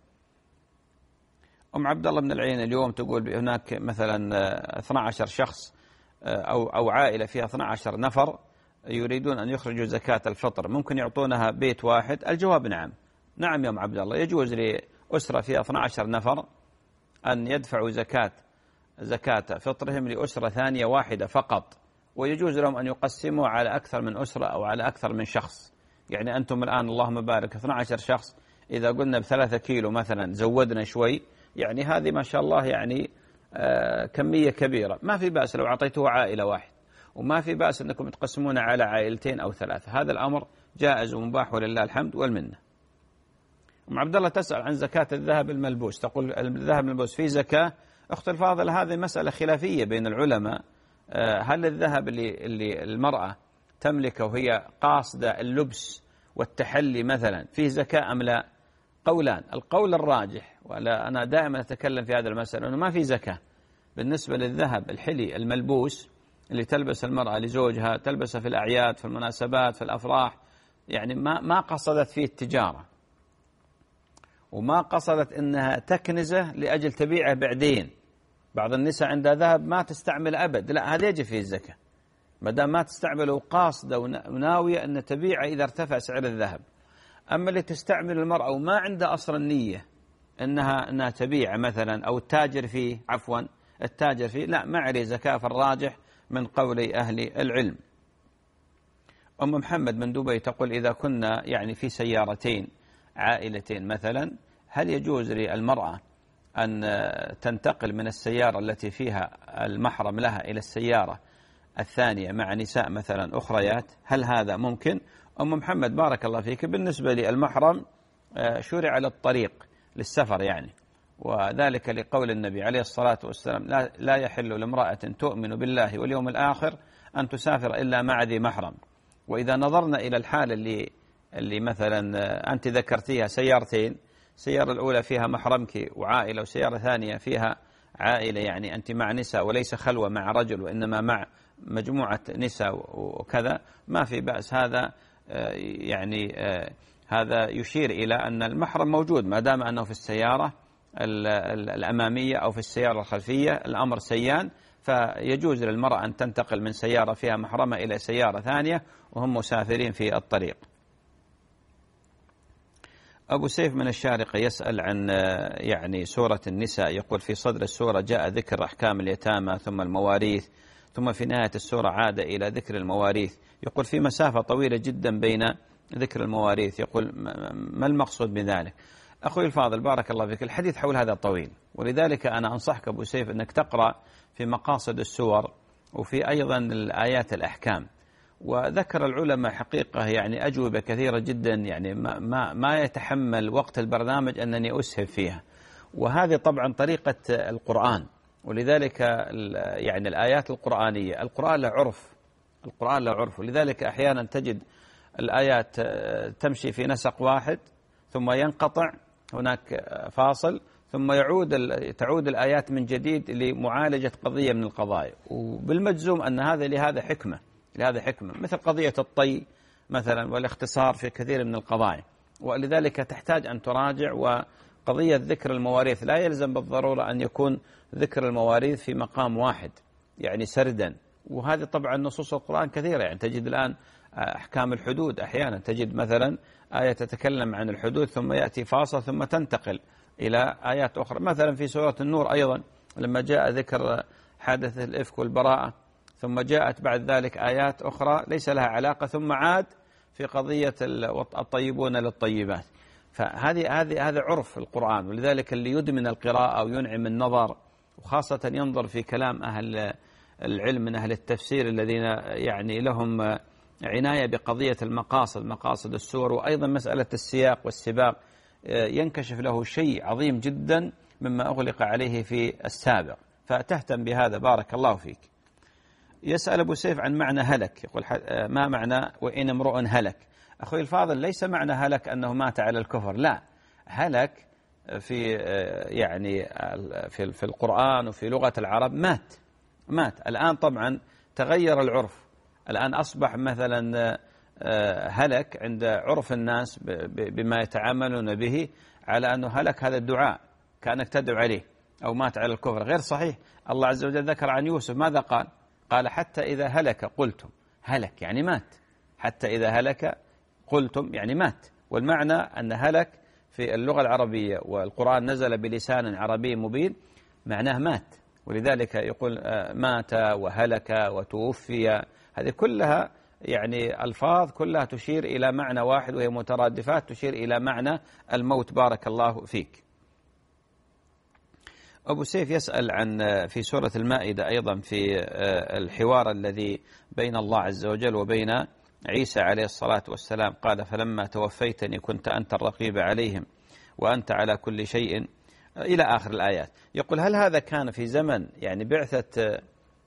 Speaker 2: أم عبد الله بن العين اليوم تقول هناك مثلا اثني عشر شخص أو أو عائلة فيها اثني عشر نفر يريدون أن يخرجوا زكاة الفطر، ممكن يعطونها بيت واحد؟ الجواب نعم. نعم يا أم عبد الله، يجوز لأسرة فيها اثني عشر نفر أن يدفعوا زكاة زكاة فطرهم لأسرة ثانية واحدة فقط، ويجوز لهم أن يقسموا على أكثر من أسرة أو على أكثر من شخص. يعني أنتم الآن اللهم بارك اثني عشر شخص، إذا قلنا بثلاثة كيلو مثلا زودنا شوي، يعني هذه ما شاء الله يعني آه كمية كبيرة، ما في بأس لو أعطيته عائلة واحد، وما في بأس أنكم تقسمون على عائلتين أو ثلاثة، هذا الأمر جائز ومباح ولله الحمد والمنة. أم عبد الله تسأل عن زكاة الذهب الملبوس، تقول الذهب الملبوس في زكاة؟ أخت الفاضل هذه مسألة خلافية بين العلماء، آه هل الذهب اللي, اللي المرأة تملكه وهي قاصدة اللبس والتحلي مثلا فيه زكاة أم لا؟ قولان، القول الراجح ولا أنا دائما أتكلم في هذا المسألة أنه ما في زكاة بالنسبة للذهب الحلي الملبوس اللي تلبس المرأة لزوجها، تلبسه في الأعياد في المناسبات في الأفراح، يعني ما ما قصدت فيه التجارة وما قصدت أنها تكنزه لأجل تبيعه بعدين. بعض النساء عندها ذهب ما تستعمل أبد، لا هذا يجب فيه الزكاة ما دام ما تستعمله قاصدة وناوية أن تبيعه إذا ارتفع سعر الذهب. أما اللي تستعمل المرأة وما عندها أصلا النية أنها أنها تبيع مثلا أو التاجر فيه عفوا التاجر فيه لا ما عليه زكاة في الراجح من قول أهل العلم. أم محمد من دبي تقول إذا كنا يعني في سيارتين عائلتين مثلا، هل يجوز للمرأة أن تنتقل من السيارة التي فيها المحرم لها إلى السيارة الثانية مع نساء مثلا أخريات؟ هل هذا ممكن؟ أم محمد بارك الله فيك، بالنسبة للمحرم شرع على الطريق للسفر يعني، وذلك لقول النبي عليه الصلاة والسلام لا, لا يحل لامرأة تؤمن بالله واليوم الآخر أن تسافر إلا مع ذي محرم. وإذا نظرنا إلى الحالة اللي, اللي مثلا أنت ذكرتيها سيارتين، السيارة الأولى فيها محرمك وعائلة، وسيارة ثانية فيها عائلة، يعني أنت مع نساء وليس خلوة مع رجل وإنما مع مجموعة نساء وكذا، ما في بأس. هذا يعني هذا يشير إلى أن المحرم موجود ما دام أنه في السيارة الأمامية أو في السيارة الخلفية، الأمر سيان، فيجوز للمرأة أن تنتقل من سيارة فيها محرمة إلى سيارة ثانية وهم مسافرين في الطريق. أبو سيف من الشارقة يسأل عن يعني سورة النساء، يقول في صدر السورة جاء ذكر أحكام اليتامى ثم المواريث، ثم في نهاية السورة عاد إلى ذكر المواريث، يقول في مسافة طويلة جدا بين ذكر المواريث، يقول ما المقصود بذلك؟ أخوي الفاضل بارك الله فيك، الحديث حول هذا طويل، ولذلك أنا أنصحك أبو سيف أنك تقرأ في مقاصد السور وفي أيضا الآيات الأحكام. وذكر العلماء حقيقة يعني أجوبة كثيرة جدا، يعني ما, ما, ما يتحمل وقت البرنامج أنني أسهب فيها، وهذه طبعا طريقة القرآن. ولذلك يعني الآيات القرآنية، القرآن له عرف، القرآن له عرف، ولذلك أحيانا تجد الآيات تمشي في نسق واحد ثم ينقطع هناك فاصل، ثم يعود تعود الآيات من جديد لمعالجة قضية من القضايا، وبالمجزوم أن هذا لهذا حكمة لهذا حكمة مثل قضية الطي مثلا والاختصار في كثير من القضايا، ولذلك تحتاج أن تراجع. وقضية ذكر المواريث لا يلزم بالضرورة أن يكون ذكر المواريث في مقام واحد يعني سردا، وهذه طبعا نصوص القرآن كثيرة، يعني تجد الآن أحكام الحدود، أحيانا تجد مثلا آية تتكلم عن الحدود ثم يأتي فاصل ثم تنتقل إلى آيات أخرى، مثلا في سورة النور أيضا لما جاء ذكر حادثة الإفك والبراءة، ثم جاءت بعد ذلك آيات أخرى ليس لها علاقة، ثم عاد في قضية الطيبون للطيبات. فهذه هذه هذا عرف القرآن، ولذلك اللي يدمن القراءة وينعم النظر، وخاصة ينظر في كلام أهل العلم من أهل التفسير الذين يعني لهم عناية بقضية المقاصد، مقاصد السور، وأيضا مسألة السياق والسباق، ينكشف له شيء عظيم جدا مما أغلق عليه في السابق، فتهتم بهذا بارك الله فيك. يسأل أبو سيف عن معنى هلك، يقول ما معنى وإن امرؤ هلك؟ أخوي الفاضل ليس معنى هلك أنه مات على الكفر، لا، هلك في يعني في في القرآن وفي لغة العرب مات مات. الآن طبعا تغير العرف، الآن أصبح مثلا هلك عند عرف الناس بما يتعاملون به على أنه هلك هذا الدعاء كأنك تدعو عليه، أو مات على الكفر، غير صحيح. الله عز وجل ذكر عن يوسف ماذا قال؟ قال حتى إذا هلك قلتم، هلك يعني مات، حتى إذا هلك قلتم يعني مات. والمعنى أن هلك في اللغة العربية والقرآن نزل بلسان عربي مبين معناه مات، ولذلك يقول مات وهلك وتوفي، هذه كلها يعني ألفاظ كلها تشير إلى معنى واحد، وهي مترادفات تشير إلى معنى الموت بارك الله فيك. أبو سيف يسأل عن في سورة المائدة أيضا في الحوار الذي بين الله عز وجل وبين عيسى عليه الصلاة والسلام، قال فلما توفيتني كنت أنت الرقيب عليهم وأنت على كل شيء إلى آخر الآيات. يقول هل هذا كان في زمن يعني بعثة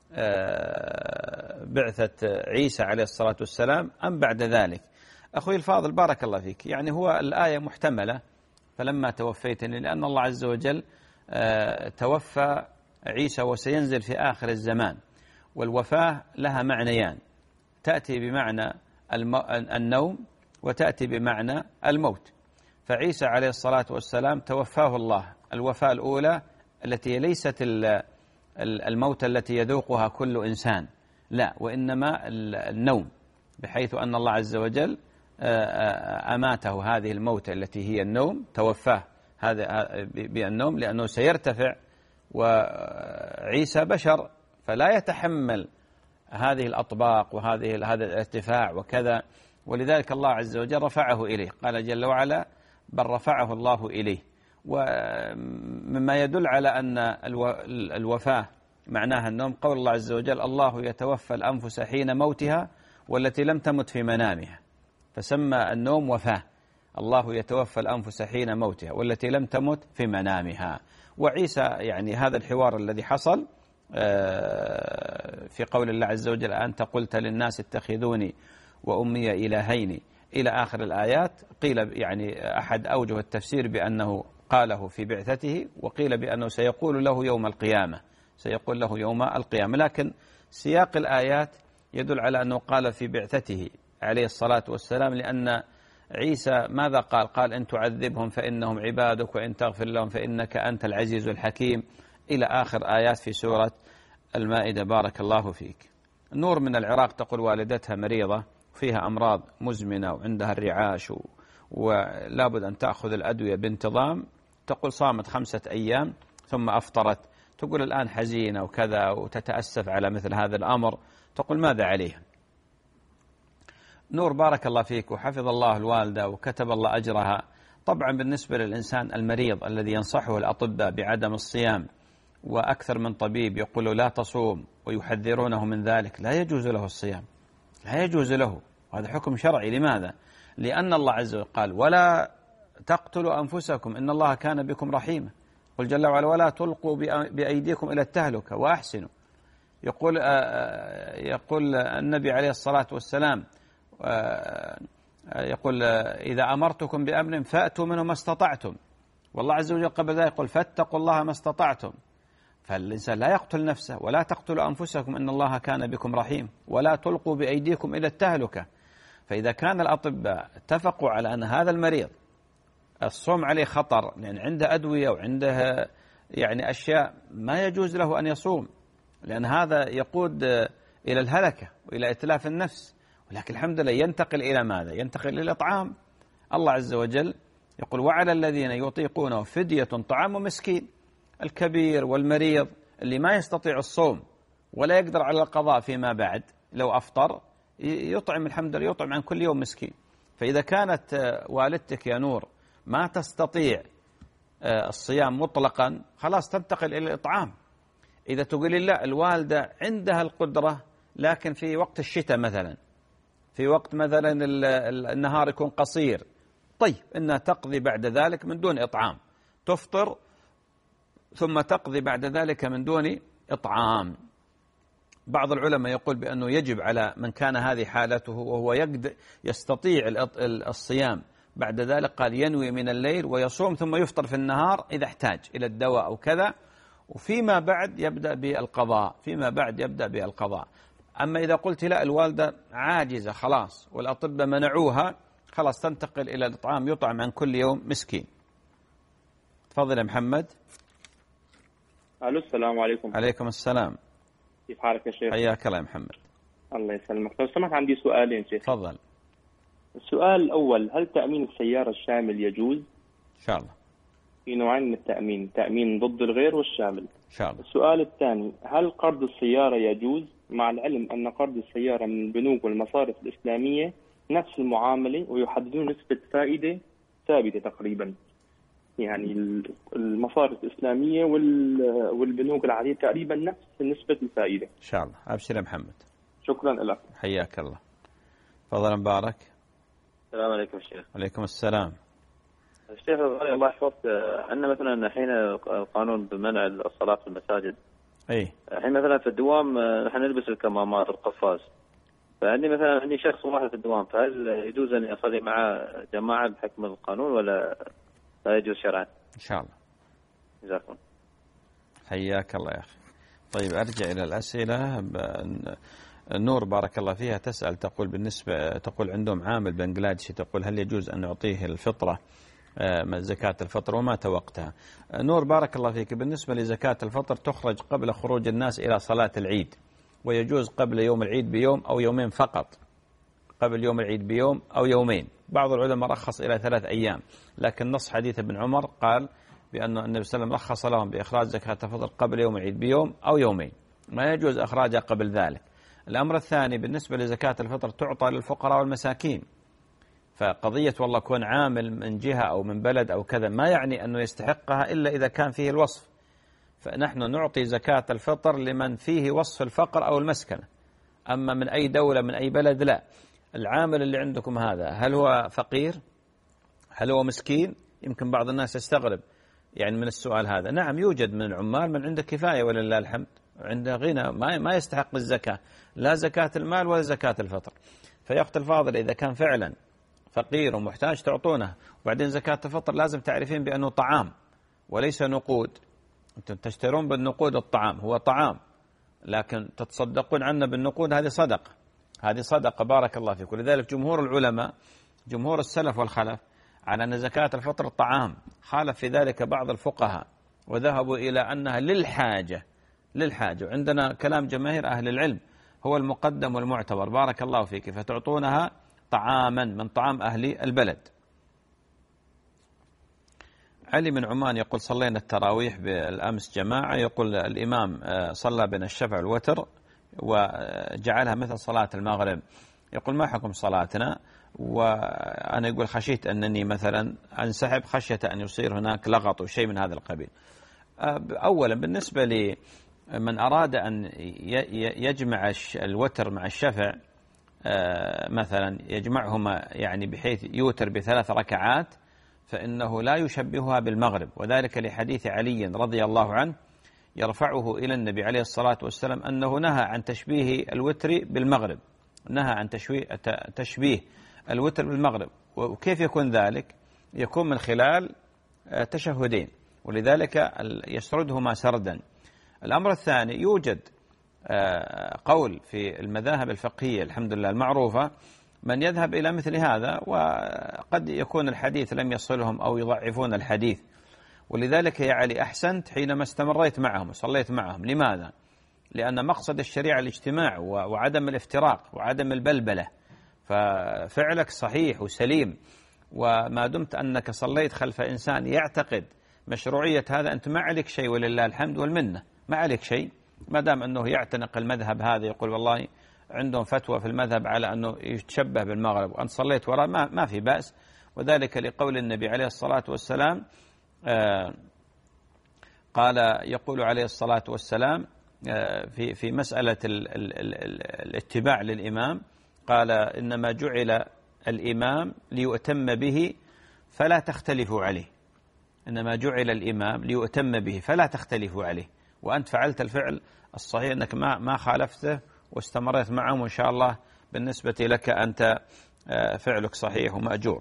Speaker 2: بعثة عيسى عليه الصلاة والسلام أم بعد ذلك؟ أخوي الفاضل بارك الله فيك، يعني هو الآية محتملة فلما توفيتني، لأن الله عز وجل توفى عيسى وسينزل في آخر الزمان، والوفاة لها معنيان، تأتي بمعنى النوم وتأتي بمعنى الموت. فعيسى عليه الصلاة والسلام توفاه الله الوفاة الأولى التي ليست الموت التي يذوقها كل إنسان، لا، وإنما النوم، بحيث أن الله عز وجل أماته هذه الموت التي هي النوم، توفاه هذا بالنوم لأنه سيرتفع، وعيسى بشر فلا يتحمل هذه الأطباق وهذه هذا الارتفاع وكذا، ولذلك الله عز وجل رفعه إليه، قال جل وعلا بل رفعه الله إليه. ومما يدل على أن الوفاة معناها النوم قول الله عز وجل الله يتوفى الأنفس حين موتها والتي لم تمت في منامها، فسمى النوم وفاة، الله يتوفى الأنفس حين موتها والتي لم تمت في منامها. وعيسى يعني هذا الحوار الذي حصل في قول الله عز وجل أنت قلت للناس اتخذوني وأمي إلهين إلى آخر الآيات. قيل يعني أحد أوجه التفسير بأنه قاله في بعثته، وقيل بأنه سيقول له يوم القيامة، سيقول له يوم القيامة، لكن سياق الآيات يدل على أنه قال في بعثته عليه الصلاة والسلام، لأن عيسى ماذا قال؟ قال إن تعذبهم فإنهم عبادك وإن تغفر لهم فإنك أنت العزيز الحكيم، إلى آخر آيات في سورة المائدة. بارك الله فيك. نور من العراق تقول والدتها مريضة فيها أمراض مزمنة وعندها الرعاش ولابد أن تأخذ الأدوية بانتظام. تقول صامت خمسة أيام ثم أفطرت. تقول الآن حزينة وكذا وتتأسف على مثل هذا الأمر. تقول ماذا عليها؟ نور بارك الله فيك وحفظ الله الوالدة وكتب الله أجرها. طبعا بالنسبة للإنسان المريض الذي ينصحه الأطباء بعدم الصيام، وأكثر من طبيب يقول لا تصوم ويحذرونه من ذلك، لا يجوز له الصيام، لا يجوز له. هذا حكم شرعي. لماذا؟ لأن الله عز وجل قال ولا تقتلوا أنفسكم إن الله كان بكم رحيما. قل جل وعلا ولا تلقوا بأيديكم إلى التهلكة وأحسنوا. يقول يقول النبي عليه الصلاة والسلام يقول إذا أمرتكم بأمر فأتوا منه ما استطعتم. والله عز وجل قبل ذلك يقول فاتقوا الله ما استطعتم. فالإنسان لا يقتل نفسه. ولا تقتلوا أنفسكم إن الله كان بكم رحيم ولا تلقوا بأيديكم إلى التهلكة. فإذا كان الأطباء اتفقوا على أن هذا المريض الصوم عليه خطر لأن عنده أدوية وعنده يعني أشياء، ما يجوز له أن يصوم، لأن هذا يقود إلى الهلكة وإلى إتلاف النفس. ولكن الحمد لله ينتقل إلى ماذا؟ ينتقل إلى الإطعام. الله عز وجل يقول وعلى الذين يطيقونه فدية طعام مسكين. الكبير والمريض اللي ما يستطيع الصوم ولا يقدر على القضاء فيما بعد لو أفطر يطعم، الحمد لله يطعم عن كل يوم مسكين. فإذا كانت والدتك يا نور ما تستطيع الصيام مطلقا خلاص تنتقل إلى الإطعام. إذا تقول لا الوالدة عندها القدرة لكن في وقت الشتاء مثلا، في وقت مثلا النهار يكون قصير، طيب إنها تقضي بعد ذلك من دون إطعام، تفطر ثم تقضي بعد ذلك من دون إطعام. بعض العلماء يقول بأنه يجب على من كان هذه حالته وهو يقدر يستطيع الصيام بعد ذلك قال ينوي من الليل ويصوم ثم يفطر في النهار إذا احتاج إلى الدواء أو كذا، وفيما بعد يبدأ بالقضاء، فيما بعد يبدأ بالقضاء. أما إذا قلت لا الوالدة عاجزة خلاص والأطباء منعوها، خلاص تنتقل إلى الإطعام، يطعم عن كل يوم مسكين. تفضل يا محمد.
Speaker 10: ألو السلام عليكم.
Speaker 2: عليكم السلام.
Speaker 10: كيف حالك يا شيخ؟
Speaker 2: حياك الله يا محمد.
Speaker 10: الله يسلمك. لو سمحت عندي سؤالين شيخ.
Speaker 2: تفضل.
Speaker 10: السؤال الأول، هل تأمين السيارة الشامل يجوز؟
Speaker 2: إن شاء الله.
Speaker 10: في نوعين من التأمين، تأمين ضد الغير والشامل.
Speaker 2: إن شاء الله.
Speaker 10: السؤال الثاني، هل قرض السيارة يجوز مع العلم أن قرض السيارة من البنوك والمصارف الإسلامية نفس المعاملة ويحددون نسبة فائدة ثابتة تقريبا؟ يعني المصارف الإسلامية والبنوك العادية تقريبا نفس نسبة الفائدة.
Speaker 2: إن شاء الله. أبشر يا محمد.
Speaker 10: شكرا لك.
Speaker 2: حياك الله. تفضل مبارك.
Speaker 11: السلام عليكم شيخ.
Speaker 2: عليكم السلام.
Speaker 11: الشيخ الله يحفظك، عندنا مثلا الحين القانون بمنع الصلاة في المساجد.
Speaker 2: اي.
Speaker 11: الحين مثلا في الدوام نحن نلبس الكمامات القفاز. فعندي مثلا عندي شخص واحد في الدوام، فهل يجوز ان اصلي مع جماعة بحكم القانون ولا لا يجوز شرعا؟
Speaker 2: ان شاء الله.
Speaker 11: جزاكم.
Speaker 2: حياك الله يا اخي. طيب ارجع الى الاسئله. نور بارك الله فيها تسأل، تقول بالنسبة تقول عندهم عامل بنغلاديشي، تقول هل يجوز أن نعطيه الفطرة زكاة الفطر ومات وقتها؟ نور بارك الله فيك، بالنسبة لزكاة الفطر تخرج قبل خروج الناس إلى صلاة العيد، ويجوز قبل يوم العيد بيوم أو يومين فقط، قبل يوم العيد بيوم أو يومين. بعض العلماء رخص إلى ثلاث أيام، لكن نص حديث ابن عمر قال بأن النبي صلى الله عليه وسلم رخص لهم بإخراج زكاة الفطر قبل يوم العيد بيوم أو يومين، ما يجوز إخراجها قبل ذلك. الأمر الثاني بالنسبة لزكاة الفطر تعطى للفقراء والمساكين، فقضية والله كون عامل من جهة أو من بلد أو كذا ما يعني أنه يستحقها إلا إذا كان فيه الوصف، فنحن نعطي زكاة الفطر لمن فيه وصف الفقر أو المسكنة، أما من أي دولة من أي بلد لا. العامل اللي عندكم هذا هل هو فقير؟ هل هو مسكين؟ يمكن بعض الناس يستغرب يعني من السؤال هذا. نعم يوجد من العمال من عنده كفاية ولله الحمد، عنده غنى ما ما يستحق الزكاة، لا زكاة المال ولا زكاة الفطر. فيا أخت الفاضل إذا كان فعلا فقير ومحتاج تعطونه. وبعدين زكاة الفطر لازم تعرفين بأنه طعام وليس نقود. أنتم تشترون بالنقود الطعام، هو طعام، لكن تتصدقون عنه بالنقود، هذه صدقة، هذه صدقة بارك الله فيكم. لذلك جمهور العلماء، جمهور السلف والخلف، على أن زكاة الفطر طعام. خالف في ذلك بعض الفقهاء وذهبوا إلى أنها للحاجة، للحاجة. وعندنا كلام جماهير أهل العلم هو المقدم والمعتبر بارك الله فيك، فتعطونها طعاما من طعام أهل البلد. علي من عمان يقول صلينا التراويح بالأمس جماعة، يقول الإمام صلى بين الشفع والوتر وجعلها مثل صلاة المغرب، يقول ما حكم صلاتنا؟ وأنا يقول خشيت أنني مثلا أنسحب خشية أن يصير هناك لغط وشيء من هذا القبيل. أولا بالنسبة لمن أراد أن يجمع الوتر مع الشفع مثلا يجمعهما يعني بحيث يوتر بثلاث ركعات، فإنه لا يشبهها بالمغرب، وذلك لحديث علي رضي الله عنه يرفعه إلى النبي عليه الصلاة والسلام أنه نهى عن تشبيه الوتر بالمغرب، نهى عن تشبيه الوتر بالمغرب. وكيف يكون ذلك؟ يكون من خلال تشهدين، ولذلك يسردهما سردا. الأمر الثاني، يوجد قول في المذاهب الفقهية الحمد لله المعروفة من يذهب إلى مثل هذا، وقد يكون الحديث لم يصلهم أو يضعفون الحديث. ولذلك يا علي أحسنت حينما استمريت معهم وصليت معهم. لماذا؟ لأن مقصد الشريعة الاجتماع وعدم الافتراق وعدم البلبلة، ففعلك صحيح وسليم. وما دمت أنك صليت خلف إنسان يعتقد مشروعية هذا، أنت ما عليك شيء ولله الحمد والمنة، ما عليك شيء ما دام أنه يعتنق المذهب هذا، يقول والله عندهم فتوى في المذهب على أنه يتشبه بالمغرب وأنت صليت وراء، ما, ما في بأس. وذلك لقول النبي عليه الصلاة والسلام آه قال يقول عليه الصلاة والسلام آه في في مسألة ال ال ال الاتباع للإمام، قال إنما جعل الإمام ليؤتم به فلا تختلفوا عليه، إنما جعل الإمام ليؤتم به فلا تختلفوا عليه. وأنت فعلت الفعل الصحيح أنك ما ما خالفته واستمريت معهم، وإن شاء الله بالنسبة لك أنت فعلك صحيح ومأجور.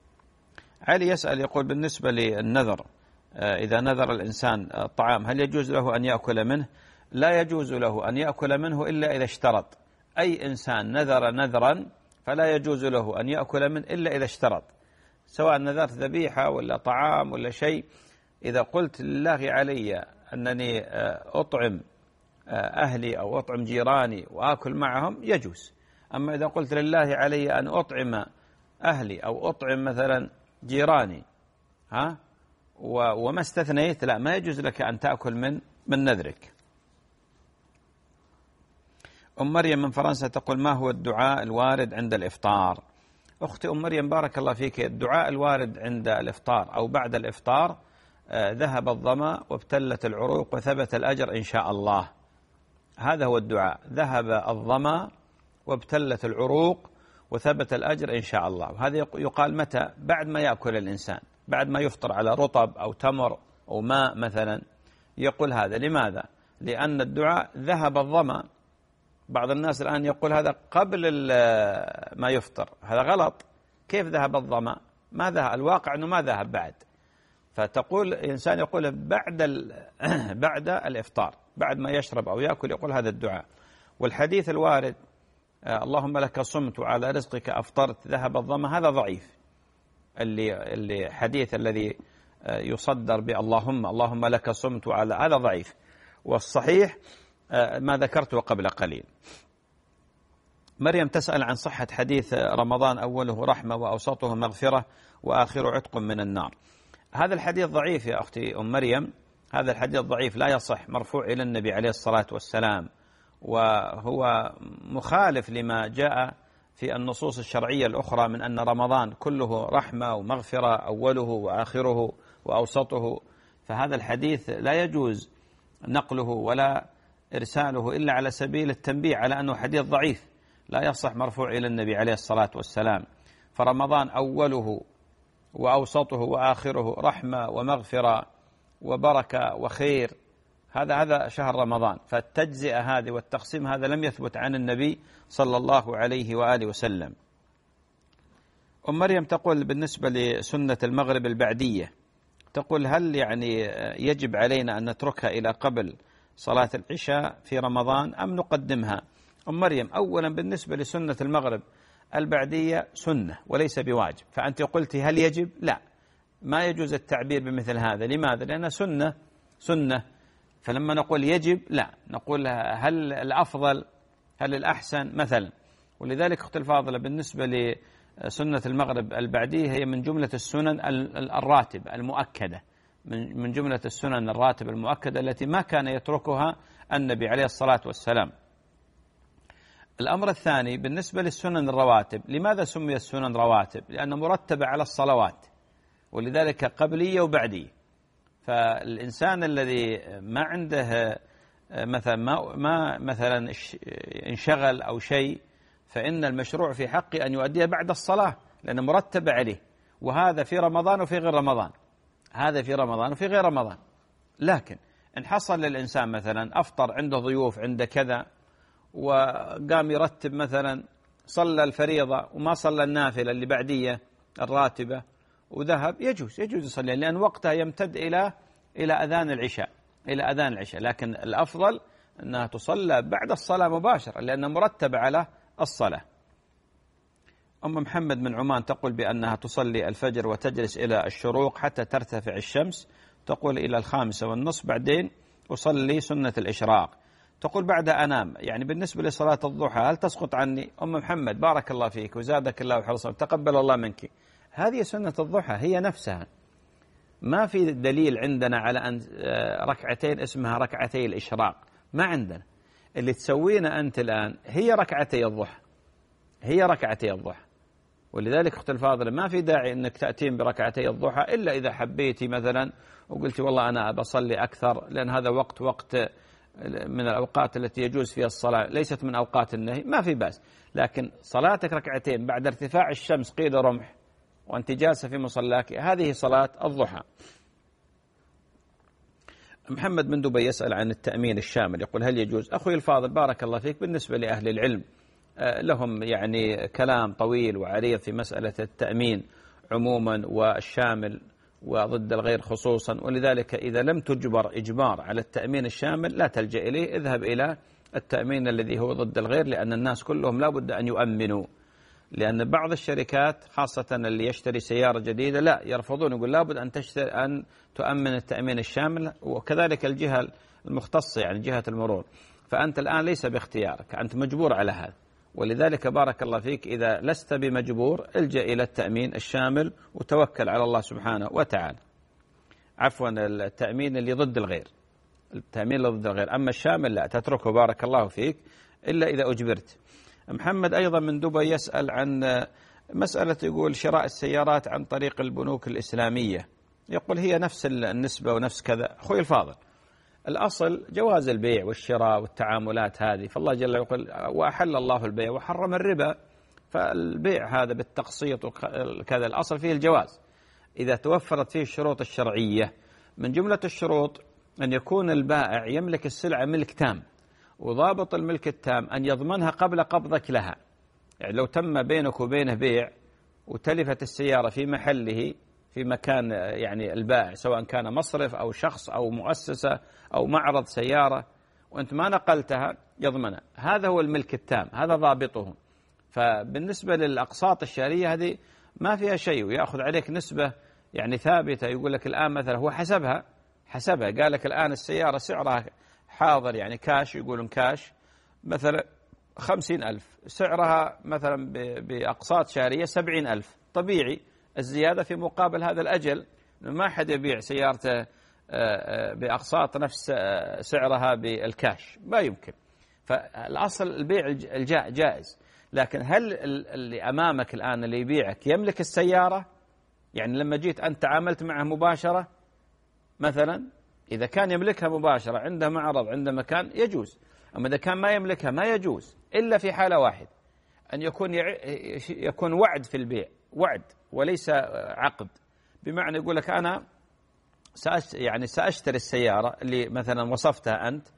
Speaker 2: علي يسأل يقول بالنسبة للنذر، إذا نذر الإنسان الطعام هل يجوز له أن يأكل منه؟ لا يجوز له أن يأكل منه إلا إذا اشترط. أي إنسان نذر نذرا فلا يجوز له أن يأكل منه إلا إذا اشترط، سواء نذرت ذبيحة ولا طعام ولا شيء. إذا قلت لله علي أنني أطعم أهلي أو أطعم جيراني وآكل معهم يجوز. أما إذا قلت لله علي أن أطعم أهلي أو أطعم مثلا جيراني ها وما استثنيت، لا، ما يجوز لك أن تأكل من من نذرك. أم مريم من فرنسا تقول ما هو الدعاء الوارد عند الإفطار؟ أختي أم مريم بارك الله فيك، الدعاء الوارد عند الإفطار أو بعد الإفطار آه ذهب الظمأ وابتلت العروق وثبت الأجر إن شاء الله. هذا هو الدعاء، ذهب الظمأ وابتلت العروق وثبت الأجر إن شاء الله. وهذا يقال متى؟ بعد ما يأكل الإنسان، بعد ما يفطر على رطب أو تمر أو ماء مثلا يقول هذا. لماذا؟ لأن الدعاء ذهب الظمأ. بعض الناس الآن يقول هذا قبل ما يفطر، هذا غلط. كيف ذهب الظمأ؟ ما ذهب، الواقع أنه ما ذهب بعد. فتقول إنسان يقول بعد بعد الإفطار، بعد ما يشرب أو يأكل يقول هذا الدعاء. والحديث الوارد اللهم لك صمت وعلى رزقك أفطرت ذهب الظمأ هذا ضعيف. اللي اللي حديث الذي يصدر باللهم اللهم لك صمت وعلى، هذا ضعيف. والصحيح ما ذكرته قبل قليل. مريم تسأل عن صحة حديث رمضان أوله رحمة وأوسطه مغفرة وآخره عتق من النار. هذا الحديث ضعيف يا أختي أم مريم، هذا الحديث ضعيف لا يصح، مرفوع إلى النبي عليه الصلاة والسلام، وهو مخالف لما جاء في النصوص الشرعية الأخرى من أن رمضان كله رحمة ومغفرة أوله وآخره وأوسطه. فهذا الحديث لا يجوز نقله ولا إرساله إلا على سبيل التنبيه على أنه حديث ضعيف لا يصح مرفوع إلى النبي عليه الصلاة والسلام. فرمضان أوله وأوسطه وآخره رحمة ومغفرة وبركة وخير، هذا هذا شهر رمضان. فالتجزئة هذه والتقسيم هذا لم يثبت عن النبي صلى الله عليه وآله وسلم. أم مريم تقول بالنسبة لسنة المغرب البعدية، تقول هل يعني يجب علينا أن نتركها إلى قبل صلاة العشاء في رمضان أم نقدمها؟ أم مريم، أولا بالنسبة لسنة المغرب البعدية سنة وليس بواجب، فأنت قلت هل يجب؟ لا، ما يجوز التعبير بمثل هذا. لماذا؟ لأنها سنة سنة، فلما نقول يجب لا، نقول هل الأفضل، هل الأحسن مثلا. ولذلك أختي الفاضلة بالنسبة لسنة المغرب البعدية هي من جملة السنن الراتبة المؤكدة، من جملة السنن الراتبة المؤكدة التي ما كان يتركها النبي عليه الصلاة والسلام. الأمر الثاني بالنسبة للسنن الرواتب، لماذا سمي السنن رواتب؟ لأنها مرتبة على الصلوات، ولذلك قبلية وبعدية. فالإنسان الذي ما عنده مثلا ما, ما مثلا انشغل أو شيء، فإن المشروع في حقه أن يؤديها بعد الصلاة لأنه مرتبة عليه، وهذا في رمضان وفي غير رمضان، هذا في رمضان وفي غير رمضان. لكن إن حصل للإنسان مثلا أفطر عنده ضيوف عنده كذا وقام يرتب مثلا صلى الفريضة وما صلى النافلة اللي بعدية الراتبة وذهب، يجوز يجوز يصلي، لأن وقتها يمتد إلى إلى أذان العشاء إلى أذان العشاء. لكن الأفضل أنها تصلى بعد الصلاة مباشرة لأنها مرتبة على الصلاة. أم محمد من عمان تقول بأنها تصلي الفجر وتجلس إلى الشروق حتى ترتفع الشمس، تقول إلى الخامسة والنصف بعدين أصلي سنة الإشراق، تقول بعد أنام. يعني بالنسبة لصلاة الضحى هل تسقط عني؟ أم محمد بارك الله فيك وزادك الله حرصا، تقبل الله منك. هذه سنة الضحى هي نفسها، ما في دليل عندنا على أن ركعتين اسمها ركعتي الإشراق، ما عندنا. اللي تسوينا أنت الآن هي ركعتي الضحى، هي ركعتي الضحى. ولذلك أختي الفاضلة ما في داعي أنك تأتين بركعتي الضحى إلا إذا حبيتي مثلا وقلتي والله أنا بصلي أكثر، لأن هذا وقت وقت من الأوقات التي يجوز فيها الصلاة، ليست من أوقات النهي، ما في بأس. لكن صلاتك ركعتين بعد ارتفاع الشمس قيد رمح وأنت جالسة في مصلاك، هذه صلاة الضحى. محمد من دبي يسأل عن التأمين الشامل، يقول هل يجوز؟ أخوي الفاضل بارك الله فيك، بالنسبة لأهل العلم لهم يعني كلام طويل وعريض في مسألة التأمين عموما والشامل وضد الغير خصوصا، ولذلك إذا لم تجبر إجبار على التأمين الشامل لا تلجأ إليه، اذهب إلى التأمين الذي هو ضد الغير، لأن الناس كلهم لا بد أن يؤمنوا. لأن بعض الشركات خاصة اللي يشتري سيارة جديدة لا يرفضون، يقول لابد أن تشتري أن تؤمن التأمين الشامل، وكذلك الجهة المختصة يعني جهة المرور. فأنت الآن ليس باختيارك، أنت مجبور على هذا. ولذلك بارك الله فيك إذا لست بمجبور الجأ إلى التأمين الشامل وتوكل على الله سبحانه وتعالى. عفوا التأمين اللي ضد الغير، التأمين اللي ضد الغير، أما الشامل لا تتركه بارك الله فيك إلا إذا أجبرت. محمد أيضا من دبي يسأل عن مسألة، يقول شراء السيارات عن طريق البنوك الإسلامية، يقول هي نفس النسبة ونفس كذا. أخوي الفاضل الأصل جواز البيع والشراء والتعاملات هذه، فالله جل يقول وأحل الله البيع وحرم الربا، فالبيع هذا بالتقسيط وكذا الأصل فيه الجواز إذا توفرت فيه الشروط الشرعية. من جملة الشروط أن يكون البائع يملك السلعة ملك تام، وضابط الملك التام أن يضمنها قبل قبضك لها. يعني لو تم بينك وبينه بيع وتلفت السيارة في محله في مكان يعني البائع، سواء كان مصرف أو شخص أو مؤسسة أو معرض سيارة، وأنت ما نقلتها يضمنها، هذا هو الملك التام، هذا ضابطه. فبالنسبة للأقساط الشهرية هذه ما فيها شيء، ويأخذ عليك نسبة يعني ثابتة. يقول لك الآن مثلا هو حسبها حسبها قال لك الآن السيارة سعرها حاضر يعني كاش، يقولون كاش مثلا خمسين ألف، سعرها مثلا بأقساط شهرية سبعين ألف، طبيعي الزيادة في مقابل هذا الأجل، ما حد يبيع سيارته بأقساط نفس سعرها بالكاش، ما يمكن. فالأصل البيع الجاء جائز، لكن هل اللي أمامك الآن اللي يبيعك يملك السيارة؟ يعني لما جيت أنت تعاملت معه مباشرة مثلا، إذا كان يملكها مباشرة عنده معرض عنده مكان يجوز، أما إذا كان ما يملكها ما يجوز، إلا في حالة واحد أن يكون يكون وعد في البيع، وعد وليس عقد. بمعنى يقول لك أنا سأش يعني سأشتري السيارة اللي مثلا وصفتها أنت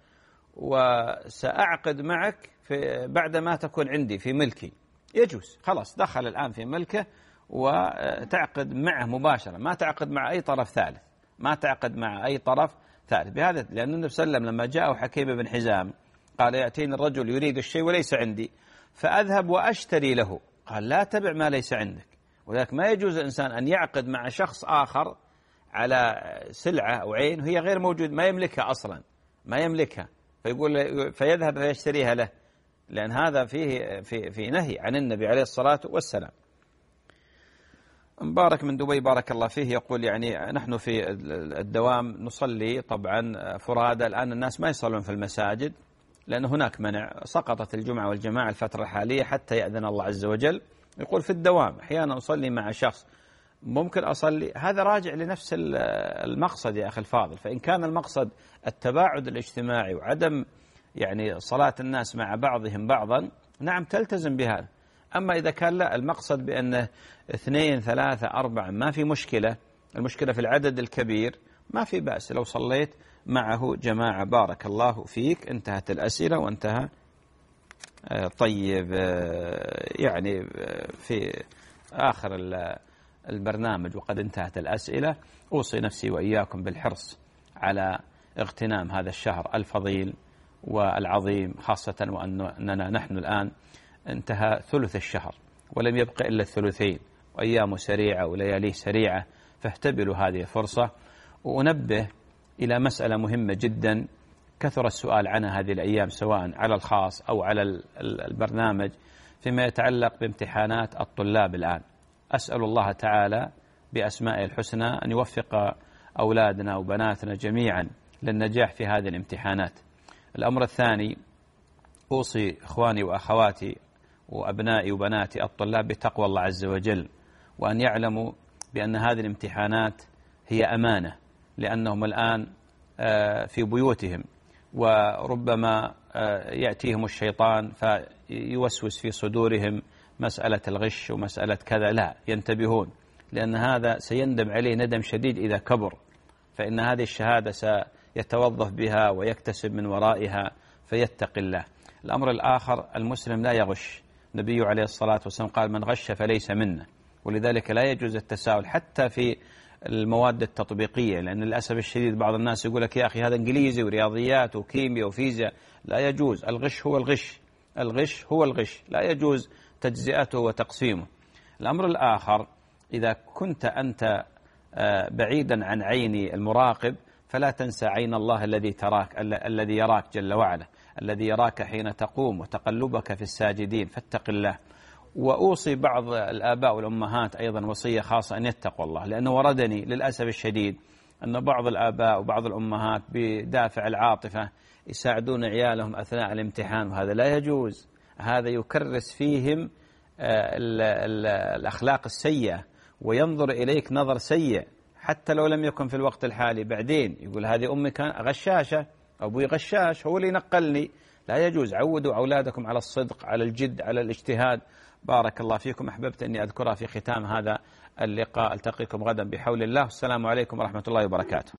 Speaker 2: وسأعقد معك في بعد ما تكون عندي في ملكي، يجوز، خلاص دخل الآن في ملكه وتعقد معه مباشرة، ما تعقد مع أي طرف ثالث، ما تعقد مع أي طرف ثالث بهذا، لأن النبي صلى الله عليه وسلم لما جاءه حكيم بن حزام قال يأتيني الرجل يريد الشيء وليس عندي فأذهب وأشتري له، قال لا تبع ما ليس عندك. ولذلك ما يجوز الإنسان أن يعقد مع شخص آخر على سلعة أو عين وهي غير موجود، ما يملكها أصلا، ما يملكها، فيقول فيذهب فيشتريها له، لأن هذا فيه في في نهي عن النبي عليه الصلاة والسلام. مبارك من دبي بارك الله فيه يقول يعني نحن في الدوام نصلي طبعا فرادى، الآن الناس ما يصلون في المساجد لأن هناك منع، سقطت الجمعة والجماعة الفترة الحالية حتى يأذن الله عز وجل. يقول في الدوام أحيانا أصلي مع شخص ممكن أصلي، هذا راجع لنفس المقصد يا أخي الفاضل. فإن كان المقصد التباعد الاجتماعي وعدم يعني صلاة الناس مع بعضهم بعضا، نعم تلتزم بهذا. أما إذا كان لا، المقصد بأنه اثنين ثلاثة أربعة ما في مشكلة، المشكلة في العدد الكبير، ما في بأس لو صليت معه جماعة. بارك الله فيك. انتهت الأسئلة وانتهى. طيب يعني في آخر البرنامج وقد انتهت الأسئلة، أوصي نفسي وإياكم بالحرص على اغتنام هذا الشهر الفضيل والعظيم، خاصة وأننا نحن الآن انتهى ثلث الشهر ولم يبق إلا الثلثين، وأيامه سريعة ولياليه سريعة، فاهتبلوا هذه الفرصة. وأنبه إلى مسألة مهمة جدا كثر السؤال عنها هذه الأيام سواء على الخاص أو على البرنامج، فيما يتعلق بامتحانات الطلاب الآن. أسأل الله تعالى بأسمائه الحسنى أن يوفق أولادنا وبناتنا جميعا للنجاح في هذه الامتحانات. الأمر الثاني، أوصي إخواني وأخواتي وأبنائي وبناتي الطلاب بتقوى الله عز وجل، وأن يعلموا بأن هذه الامتحانات هي أمانة، لأنهم الآن في بيوتهم، وربما يأتيهم الشيطان فيوسوس في صدورهم مسألة الغش ومسألة كذا. لا، ينتبهون، لأن هذا سيندم عليه ندم شديد إذا كبر، فإن هذه الشهادة سيتوظف بها ويكتسب من ورائها، فيتقي الله. الأمر الآخر، المسلم لا يغش، النبي عليه الصلاة والسلام قال من غش فليس منا، ولذلك لا يجوز التساهل حتى في المواد التطبيقية، لأن للأسف الشديد بعض الناس يقول لك يا أخي هذا إنجليزي ورياضيات وكيمياء وفيزياء، لا يجوز. الغش هو الغش، الغش هو الغش، لا يجوز تجزئته وتقسيمه. الأمر الآخر، إذا كنت أنت بعيدا عن عين المراقب فلا تنسى عين الله الذي تراك، الذي يراك جل وعلا، الذي يراك حين تقوم وتقلبك في الساجدين، فاتق الله. وأوصي بعض الآباء والأمهات أيضا وصية خاصة أن يتقوا الله، لأنه وردني للأسف الشديد أن بعض الآباء وبعض الأمهات بدافع العاطفة يساعدون عيالهم أثناء الامتحان، وهذا لا يجوز. هذا يكرس فيهم ال ال الأخلاق السيئة، وينظر إليك نظر سيء حتى لو لم يكن في الوقت الحالي، بعدين يقول هذه أمي كان غشاشة، أبوي غشاش، هو اللي نقلني. لا يجوز. عودوا أولادكم على الصدق، على الجد، على الاجتهاد. بارك الله فيكم. أحببت أني أذكرها في ختام هذا اللقاء. ألتقيكم غدا بحول الله. السلام عليكم ورحمة الله وبركاته.